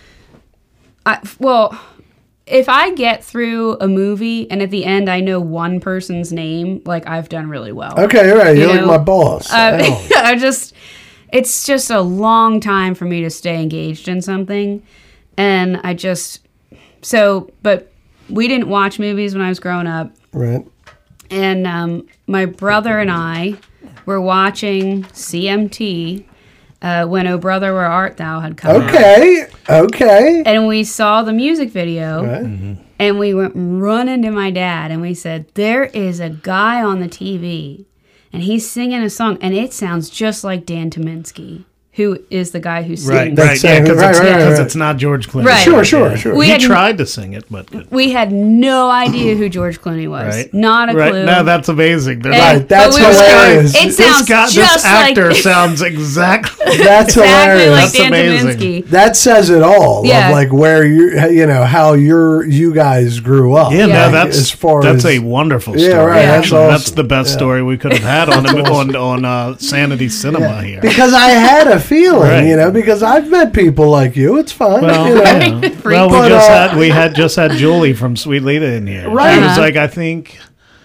if I get through a movie and at the end I know one person's name, like I've done really well. Okay, all right. You're like my boss. It's just a long time for me to stay engaged in something. And but we didn't watch movies when I was growing up. Right. And my brother and I were watching CMT when Oh Brother, Where Art Thou had come out. Okay. And we saw the music video. Right. Mm-hmm. And we went running to my dad and we said, there is a guy on the TV and he's singing a song and it sounds just like Dan Tominski, who is the guy who sings. Right, That's yeah, because right. it's not George Clooney. Right. Sure. We He had- tried to sing it, but We had no idea who George Clooney was. right, Not a right. clue. No, that's amazing. They're And- like, that's but we were hilarious. like, it sounds this just actor like sounds exactly. That's exactly hilarious. like That's Dan amazing. Tominski. That says it all. Yeah. Of like where how you guys grew up. Yeah, Yeah. no, that's a wonderful story. Yeah, right, that's Actually, that's awesome. the best story we could have had on Sanity Cinema here. Because I had a feeling, Right. because I've met people like you. It's fun. Well, yeah. Well, we just had Julie from Sweet Lita in here. Right. She was Uh-huh. like, I think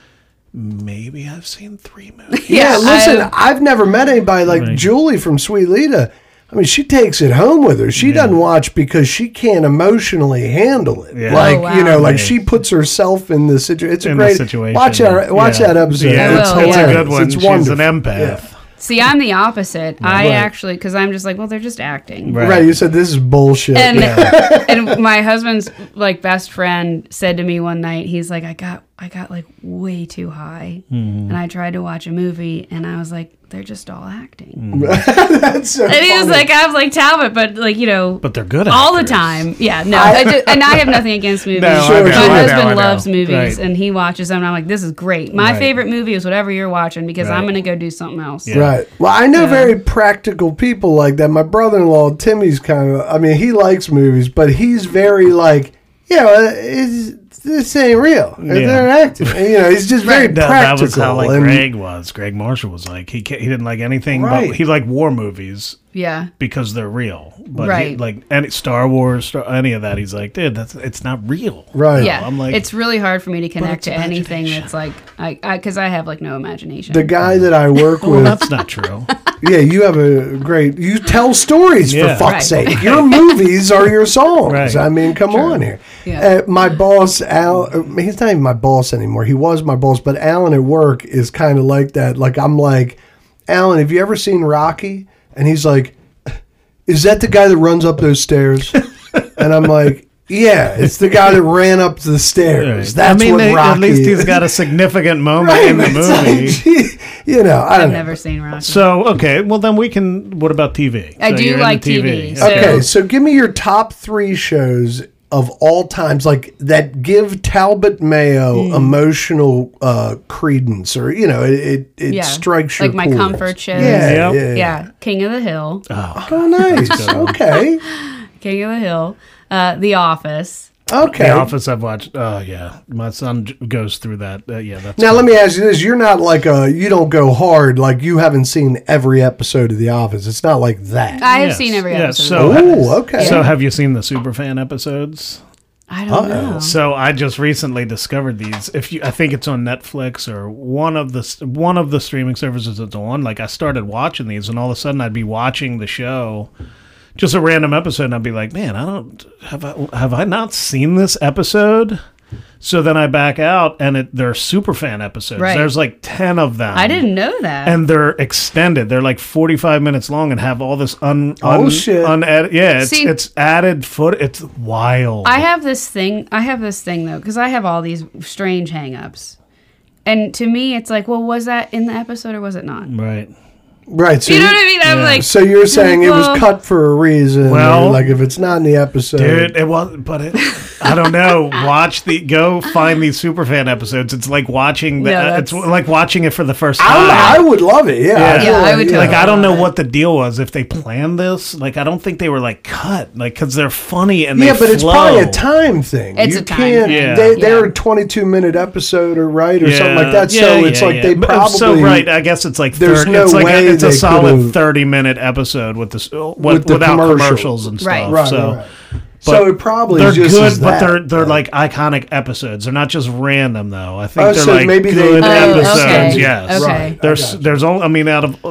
maybe I've seen 3 movies. Yeah, listen, I- I've never met anybody like Right. Julie from Sweet Lita. I mean, she takes it home with her. She doesn't watch because she can't emotionally handle it. Yeah. Like, Oh, wow. like Right. she puts herself in the situation. It's a In the great situation. Watch that episode. Yeah, I It's will, it's yeah. a hilarious. good one. It's She's wonderful. an empath. Yeah. See, I'm the opposite. I Right. actually, because I'm just like, well, they're just acting. Right. Right, you said this is bullshit. And Yeah. and my husband's like best friend said to me one night, he's like, I got like way too high, and I tried to watch a movie, and I was like, they're just all acting. That's so And he was funny. like, I was like, Talbot, but like But they're good all the actors. time. Yeah, no, and I have nothing against movies. No, I Sure, know, my sure. I know, husband I know. loves movies, Right. and he watches them, and I'm like, this is great. My Right. favorite movie is whatever you're watching because I'm Right. going to go do something else. Yeah. Right. Well, I know very practical people like that. My brother-in-law, Timmy's kind of, I mean, he likes movies, but he's very like, this ain't real. They're acting. He's just very That practical. was how and- Greg was. Greg Marshall was like he didn't like anything, Right. but he liked war movies Yeah. because they're real. But Right. he, like any Star Wars, any of that, he's like, dude, it's not real. Right. Yeah, I'm like, it's really hard for me to connect it's to anything imagination. that's like, because I have like no imagination. The guy that I work well, with, that's not true. yeah, you have you tell stories Yeah. for fuck's Right. sake. Your movies are your songs. Right. I mean, come on here. Yeah. My boss, Al, he's not even my boss anymore. He was my boss, but Alan at work is kind of like that. Like, I'm like, Alan, have you ever seen Rocky? And he's like, is that the guy that runs up those stairs? And I'm like, yeah, it's the guy that ran up the stairs. Right. That's what Rocky at least he's is. got a significant moment Right, in the it's movie. like, I don't I've know. never seen Rocky. So okay, well then we can. What about TV? I So do you're like into TV, so- Okay, so give me your top 3 shows of all times, like that give Talbot Mayo emotional credence, or it strikes your like my chords. comfort shows. Yeah, Yep. Yeah, King of the Hill, Oh, nice. Okay, King of the Hill, The Office. okay. The Office I've watched. Oh yeah, my son goes through that. Yeah, that's Now let me ask you this: you're not like you don't go hard, like you haven't seen every episode of The Office. It's not like that. I have Yes. seen every Yeah, episode. so- of The Office. Oh, okay. So have you seen the Superfan episodes? I don't know. So I just recently discovered these. I think it's on Netflix or one of the streaming services it's on. Like I started watching these, and all of a sudden I'd be watching the show, just a random episode, and I'd be like, man, have I not seen this episode? So then I back out, and they're Superfan episodes. Right. There's like 10 of them. I didn't know that. And they're extended. They're like 45 minutes long and have all this shit. Yeah, See, it's added foot. It's wild. I have this thing though, because I have all these strange hang-ups. And to me, it's like, well, was that in the episode or was it not? Right. Right. So You know what I mean? I'm like, So you're saying it was well, cut for a reason? Well, or like if it's not in the episode, Dude, it was, but I don't know. Go find these Superfan episodes. It's like watching it's like watching it for the first time. I would love it. Yeah, Yeah, I would totally. Like, I don't know what the deal was. If they planned this, like, I don't think they were like cut, like, because they're funny and Yeah, they but it's flow. probably a time thing. It's you a time can't. thing. Yeah. They're a 22-minute episode, or right, or something like that. Yeah, So it's like they But probably. so right. I guess it's like There's 30, no it's like way it's a they solid could've- 30-minute episode with this the without commercial. commercials and stuff. Right. Right, So. right. So it probably they're just good, is but that. they're like iconic episodes. They're not just random though. I think Oh, they're so like maybe they good named Oh, episodes. okay. Yes, Okay. Right. There's only, I mean, out of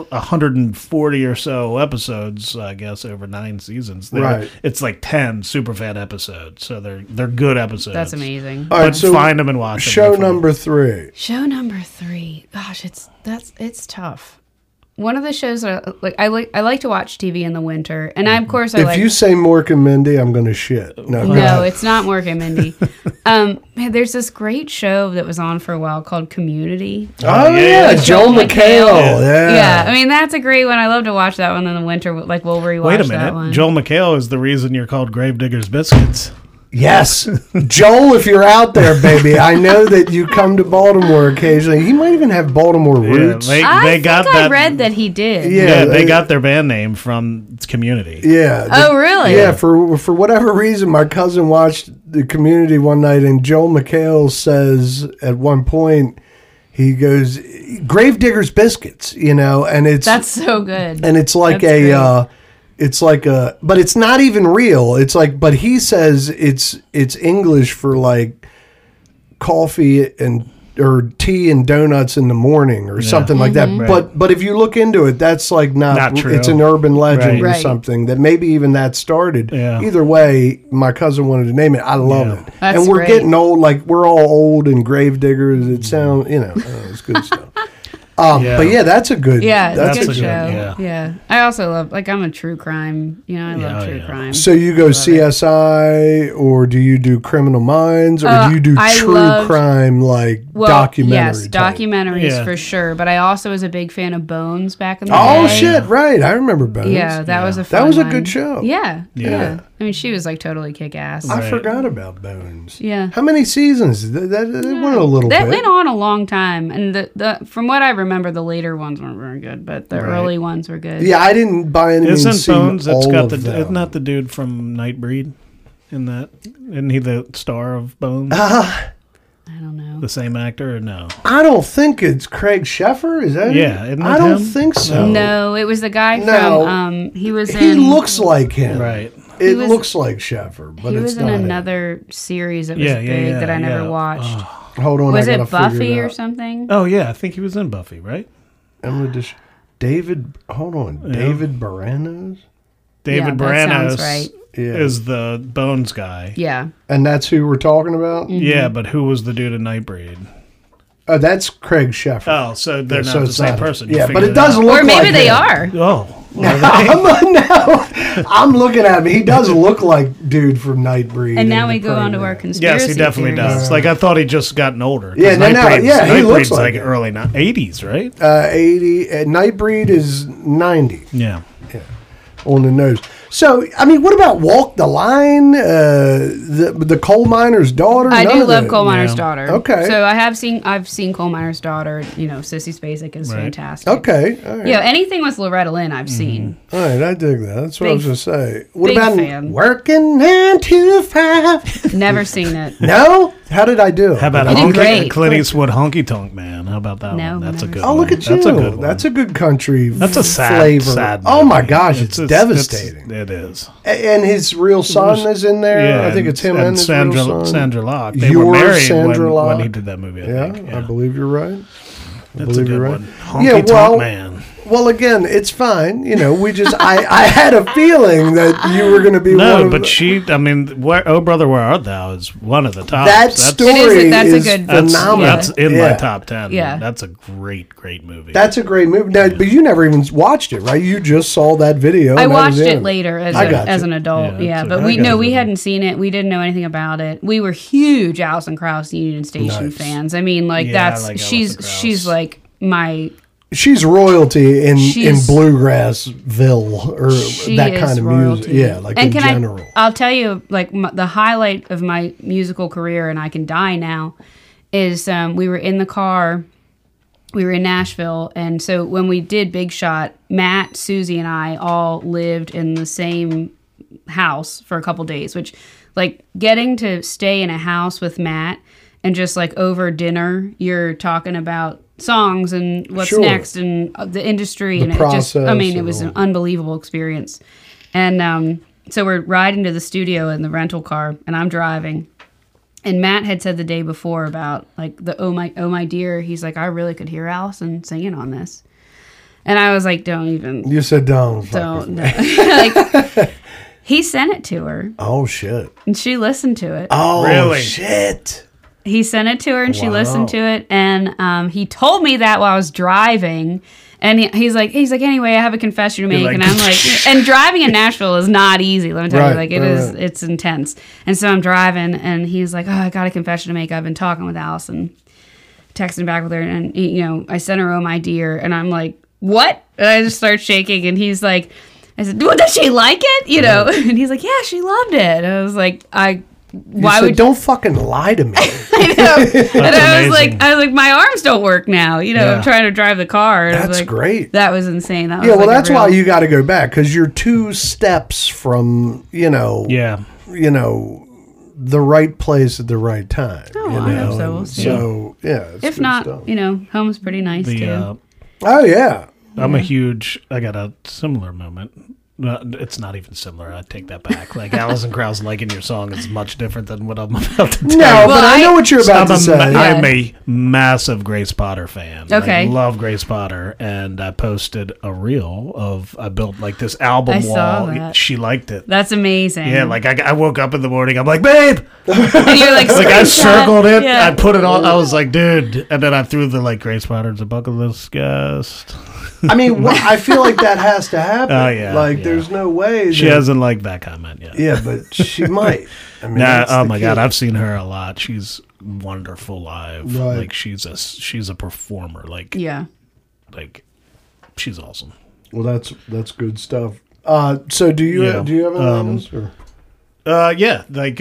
140 or so episodes, I guess over 9 seasons, Right. it's like 10 Superfan episodes. So they're good episodes. that's amazing. But All right, so find them and watch them. show They're funny. number 3. Show number 3. Gosh, it's tough. One of the shows that I like to watch TV in the winter, and I of course I If like. you say Mork and Mindy, I'm going to shit. No, go No, ahead. it's not Mork and Mindy. Man, there's this great show that was on for a while called Community. Oh yeah, Joel McHale. Yeah, I mean that's a great one. I love to watch that one in the winter. Like we'll rewatch Wait a that minute. one. Joel McHale is the reason you're called Gravedigger's Biscuits. Yes, Joel, if you're out there, baby, I know that you come to Baltimore occasionally. He might even have Baltimore roots. they I got think I that. read that he did. Yeah. Yeah, they got their band name from Community. Yeah. Oh, really? Yeah. For whatever reason, my cousin watched the Community one night, and Joel McHale says at one point, he goes, "Gravedigger's Biscuits," and it's That's so good. and it's like That's great. it's like a, but it's not even real. It's like, but he says it's English for like coffee or tea and donuts in the morning or something like that. Mm-hmm. But if you look into it, that's like not true. It's an urban legend or Right. something that maybe even that started. Yeah. Either way, my cousin wanted to name it. I love Yeah. it. That's and we're great. getting old. Like we're all old and grave diggers. It sounds, it's good stuff. Yeah. But yeah, that's a good. Yeah, that's it's a a good good- show. yeah. I also love, like, I'm a true crime. I love true yeah. crime. So you go CSI, or do you do Criminal Minds, or do you do I true love- crime like documentary? Yes, type? documentaries Yeah. for sure. But I also was a big fan of Bones back in the day. Oh shit! Right, I remember Bones. Yeah, that was a fun That was a one. good show. Yeah, Yeah. yeah. I mean, she was like totally kick ass. I Right. forgot about Bones. Yeah. How many seasons? That went a little That bit. went on a long time, and the from what I remember, the later ones weren't very good, but the early ones were good. Yeah, I didn't buy any. Isn't Bones? That's all got of them. isn't that the dude from Nightbreed? In that, isn't he the star of Bones? I don't know. The same actor or no? I don't think it's Craig Sheffer. Is that? Yeah, it? isn't I that don't him? think so. No, it was the guy No. from. He was He in. looks like him. Right. It was- looks like Sheffer, but He it's was in not him. another series that was Yeah, big yeah, yeah, that I never yeah. watched. Hold on, Was I it gotta Buffy figure it or out. something? Oh yeah, I think he was in Buffy, right? David. Hold on, David Baranos. David Yeah, that sounds Baranos right. Yeah. is the Bones guy. Yeah. And that's who we're talking about. Yeah, but who was the dude in Nightbreed? Oh, that's Craig Sheffer. Oh, so they're So not the it's same not- person. You Yeah, but figured it doesn't look Or maybe like they him. are. Oh, I'm looking at him. He does look like dude from Nightbreed. And now the we go on to our program. conspiracy yes, he definitely theories. does. Like I thought he'd just gotten older. 'cause Yeah, no, Nightbreed's- yeah, he looks Nightbreed's like like it. early 80s, right? 80. Nightbreed is 90 Yeah. on the nose. So, I mean, what about Walk the Line? The coal miner's daughter? I None do of love those. Coal Miner's Yeah. Daughter. Okay. So I've seen Coal Miner's Daughter. Sissy Spacek is Right. fantastic. Okay. All right. Anything with Loretta Lynn I've seen. All right, I dig that. That's what I was Big- going to say. What big about fan. Working 9 to 5? Never seen it. No? How did I do? How about You did great. Clint Eastwood Honky Tonk Man? How about that No, one? That's a never good seen one. Oh, look at you. That's a good one. That's a good country That's a sad, flavor. sad Oh, my movie. gosh, it's devastating. It is. And his real son is in there. Yeah, I think it's him and his Sandra, real son. Sandra Locke. They Your were married Sandra when Locke. he did that movie. I Yeah, think. I believe you're right. That's a good you're right. one. Honky Yeah, Tonk well, Man. Well, again, it's fine. You know, we just I had a feeling that you were going to be one of but Oh Brother, Where Art Thou is one of the tops. That story that's is a good phenomenal. That's in my top 10. Yeah. That's a great movie. That's a great movie. Now, but you never even watched it, right? You just saw that video. I and that watched was it later as an adult. Yeah, But we hadn't seen it. We didn't know anything about it. We were huge Alison Krauss Union Station fans. I mean, like she's like my. She's royalty in Bluegrassville or that kind of royalty. music. Yeah, like in general. I'll tell you, like the highlight of my musical career, and I Can Die Now, is we were in the car. We were in Nashville, and so when we did Big Shot, Matt, Susie, and I all lived in the same house for a couple days, which, like, getting to stay in a house with Matt and just, like, over dinner, you're talking about songs and what's next and the industry. And it was an unbelievable experience. And so we're riding to the studio in the rental car, and I'm driving. And Matt had said the day before about, like, the Oh My Dear. He's like, I really could hear Allison singing on this. And I was like, don't even. You said don't. Like, he sent it to her. Oh, shit. And she listened to it. Oh, really? Shit. He sent it to her, and she listened to it. And he told me that while I was driving. And he's like, anyway, I have a confession to make. And I'm like, and driving in Nashville is not easy. Let me tell you, like, it's intense. And so I'm driving, and he's like, oh, I got a confession to make. I've been talking with Allison, texting back with her. And, you know, I sent her, Oh My Dear. And I'm like, what? And I just start shaking. And he's like, I said, well, does she like it? You know? And he's like, yeah, she loved it. And I was like, don't fucking lie to me. I know. And I was like, my arms don't work now. You know, I'm trying to drive the car. And that's great. That was insane. That was that's why you got to go back, because you're 2 steps from, the right place at the right time. Oh, I hope so. We'll see. So, if not, stuff. Home's pretty nice too. Oh, yeah. I got a similar moment. It's not even similar. I take that back. Like, Alison Krauss liking your song is much different than what I'm about to tell you. No, but I know what you're about to say. I'm a massive Grace Potter fan. Okay. I love Grace Potter, and I posted a reel I built, like, this album wall. Saw that. She liked it. That's amazing. Yeah, like, I woke up in the morning, I'm like, babe! And you're like I circled it, yeah. I put it on, I was like, dude. And then I threw the, like, Grace Potter's a bucket list guest. I mean, I feel like that has to happen. Oh, yeah. Like, there's no way. She hasn't liked that comment yet. Yeah, but she might. I mean, oh my God, I've seen her a lot. She's wonderful live. Right. Like, she's a performer. Like, like, she's awesome. Well, that's good stuff. So do you have any items? Yeah, like,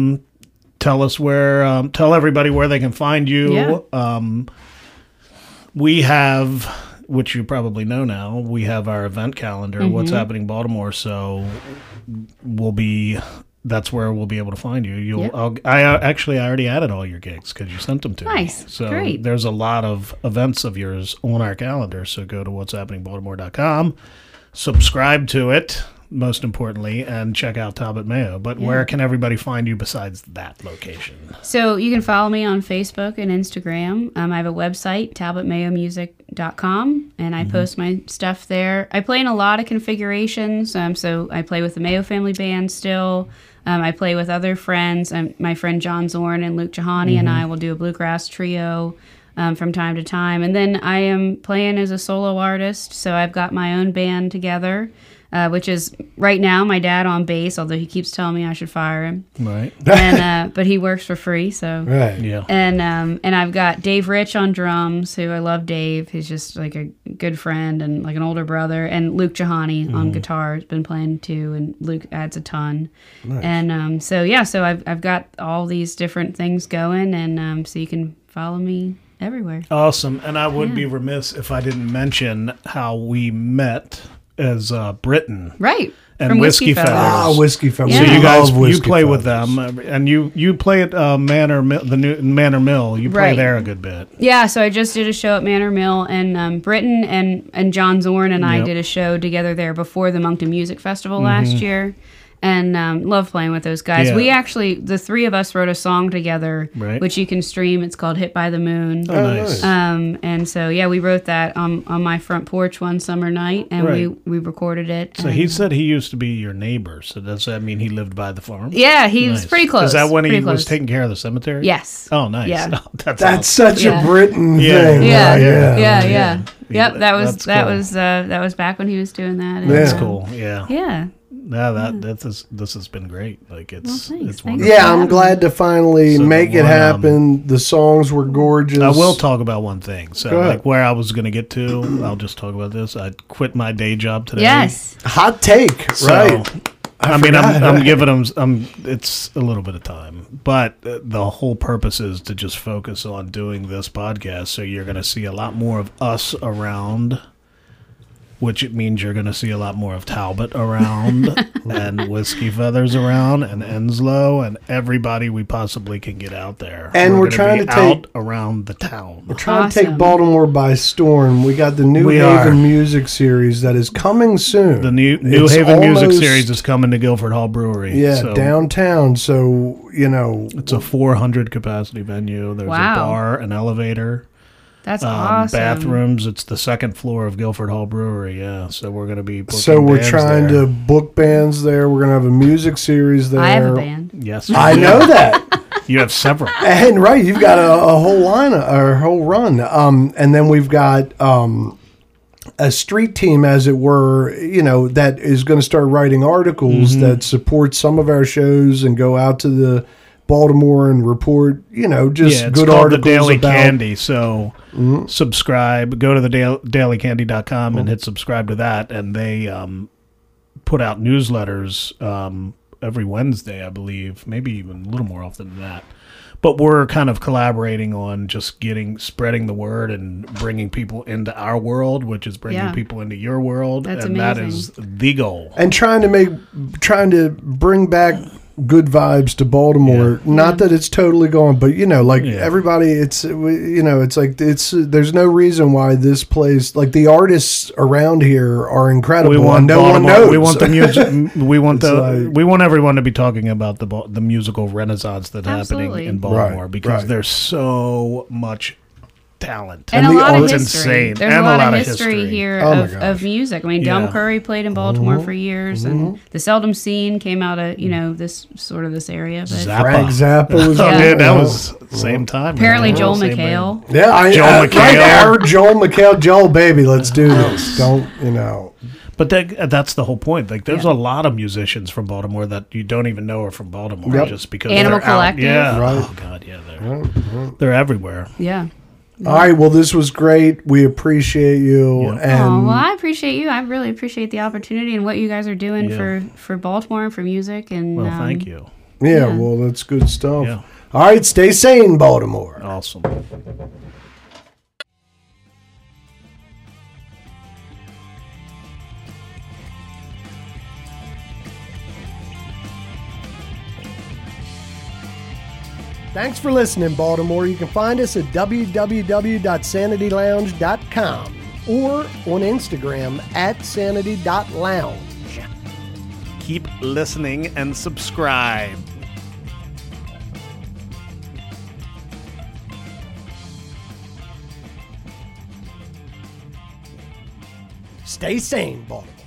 tell everybody where they can find you. Yeah. We have, which you probably know now, we have our event calendar, What's Happening Baltimore. So that's where we'll be able to find you. I already added all your gigs because you sent them to me. Nice. So great. There's a lot of events of yours on our calendar. So go to what'shappeningbaltimore.com, subscribe to it, most importantly, and check out Talbot Mayo. But where can everybody find you besides that location? So you can follow me on Facebook and Instagram. I have a website, talbotmayomusic.com, and I post my stuff there. I play in a lot of configurations, so I play with the Mayo Family Band still. I play with other friends. My friend John Zorn and Luke Jahani and I will do a bluegrass trio from time to time. And then I am playing as a solo artist, so I've got my own band together. Which is right now my dad on bass, although he keeps telling me I should fire him. Right. And but he works for free, so. Right. Yeah. And I've got Dave Rich on drums, who I love Dave. He's just like a good friend and like an older brother. And Luke Jahani on guitar has been playing too, and Luke adds a ton. Nice. And so I've got all these different things going, and so you can follow me everywhere. Awesome. And I would be remiss if I didn't mention how we met as Britain, right? And from Whiskey Feathers. Whiskey Feathers. So you guys, you play with them, and you play at Manor Mill, the new Manor Mill. You play there a good bit. Yeah. So I just did a show at Manor Mill, and Britain and John Zorn and I did a show together there before the Moncton Music Festival last year. and love playing with those guys. Yeah. We actually, the three of us wrote a song together, Right. which you can stream. It's called "Hit by the Moon." Oh, nice. And so yeah, we wrote that on my front porch one summer night, and Right. we recorded it. So he said he used to be your neighbor. So does that mean he lived by the farm? Yeah, he was Nice. pretty close. Is that when he pretty was close. taking care of the cemetery? Yes. Oh, nice. Yeah. Oh, that's That's awesome. such Yeah. a Britain Yeah. thing. Yeah, right? yeah. Yep, that was That's cool. that was back when he was doing that. And, That's Yeah. cool. Yeah. Yeah. No, this has been great. Like it's Well, thanks. it's Thanks. wonderful. Yeah, I'm glad to finally So the make it one, happen. The songs were gorgeous. I will talk about one thing. So Go ahead. like where I was going to get to, I'll just talk about this. I quit my day job today. Yes. Hot take, So, right? I mean, forgot. I'm giving them. It's a little bit of time, but the whole purpose is to just focus on doing this podcast. So you're going to see a lot more of us around, which it means you're going to see a lot more of Talbot around, and Whiskey Feathers around, and Enslow, and everybody we possibly can get out there. And we're gonna trying be to take- out around the town. We're trying to take Awesome. Baltimore by storm. We got the New We are. Haven music series that is coming soon. The New It's Haven Music almost- Series is coming to Guilford Hall Brewery. Yeah, so downtown. So, It's a 400 capacity venue. There's Wow. a bar, an elevator, That's awesome. bathrooms. It's the second floor of Guilford Hall Brewery. Yeah, so we're going to be. so booking we're bands trying there. to book bands there. We're going to have a music series there. I have a band. Yes, I know that. you have several. And right, you've got a whole line, or a whole run. And then we've got a street team, as it were, that is going to start writing articles Mm-hmm. that support some of our shows and go out to the Baltimore and report, just Yeah, it's good called the articles Daily about. Candy. So subscribe. Go to the dailycandy.com and hit subscribe to that, and they put out newsletters every Wednesday, I believe, maybe even a little more often than that. But we're kind of collaborating on just spreading the word and bringing people into our world, which is bringing Yeah. people into your world, That's and that amazing. is the goal. And trying to bring back good vibes to Baltimore. Not that it's totally gone, but everybody, it's there's no reason why this place, like the artists around here are incredible. We want and no one Baltimore- knows. We want the music. We want It's we want everyone to be talking about the musical renaissance that's happening Absolutely. in Baltimore Right, because right. there's so much talent. And And a the lot of art's history. insane. There's And a lot of history here Oh my of gosh. music. I mean, Yeah. Dumb Curry played in Baltimore for years, and the Seldom Scene came out of this area. But Frank Zappa was Oh, Yeah. dude, that was same time. apparently man. Joel Same McHale. Yeah, Joel McHale. Right there, Joel McHale, Joel baby, let's do this. Don't But that's the whole point. Like, there's Yeah. a lot of musicians from Baltimore that you don't even know are from Baltimore, Yep. just because Animal they're out. Collective. Yeah. Right. Oh God, yeah. They're everywhere. Yeah. All right, well, this was great. We appreciate you, Yeah. Oh, and well, I appreciate you. I really appreciate the opportunity and what you guys are doing Yeah. for Baltimore and for music. And Well, thank you. yeah, Yeah. well, that's good stuff. Yeah. All right, stay sane, Baltimore. Awesome. Thanks for listening, Baltimore. You can find us at www.sanitylounge.com or on Instagram at sanity.lounge. Keep listening and subscribe. Stay sane, Baltimore.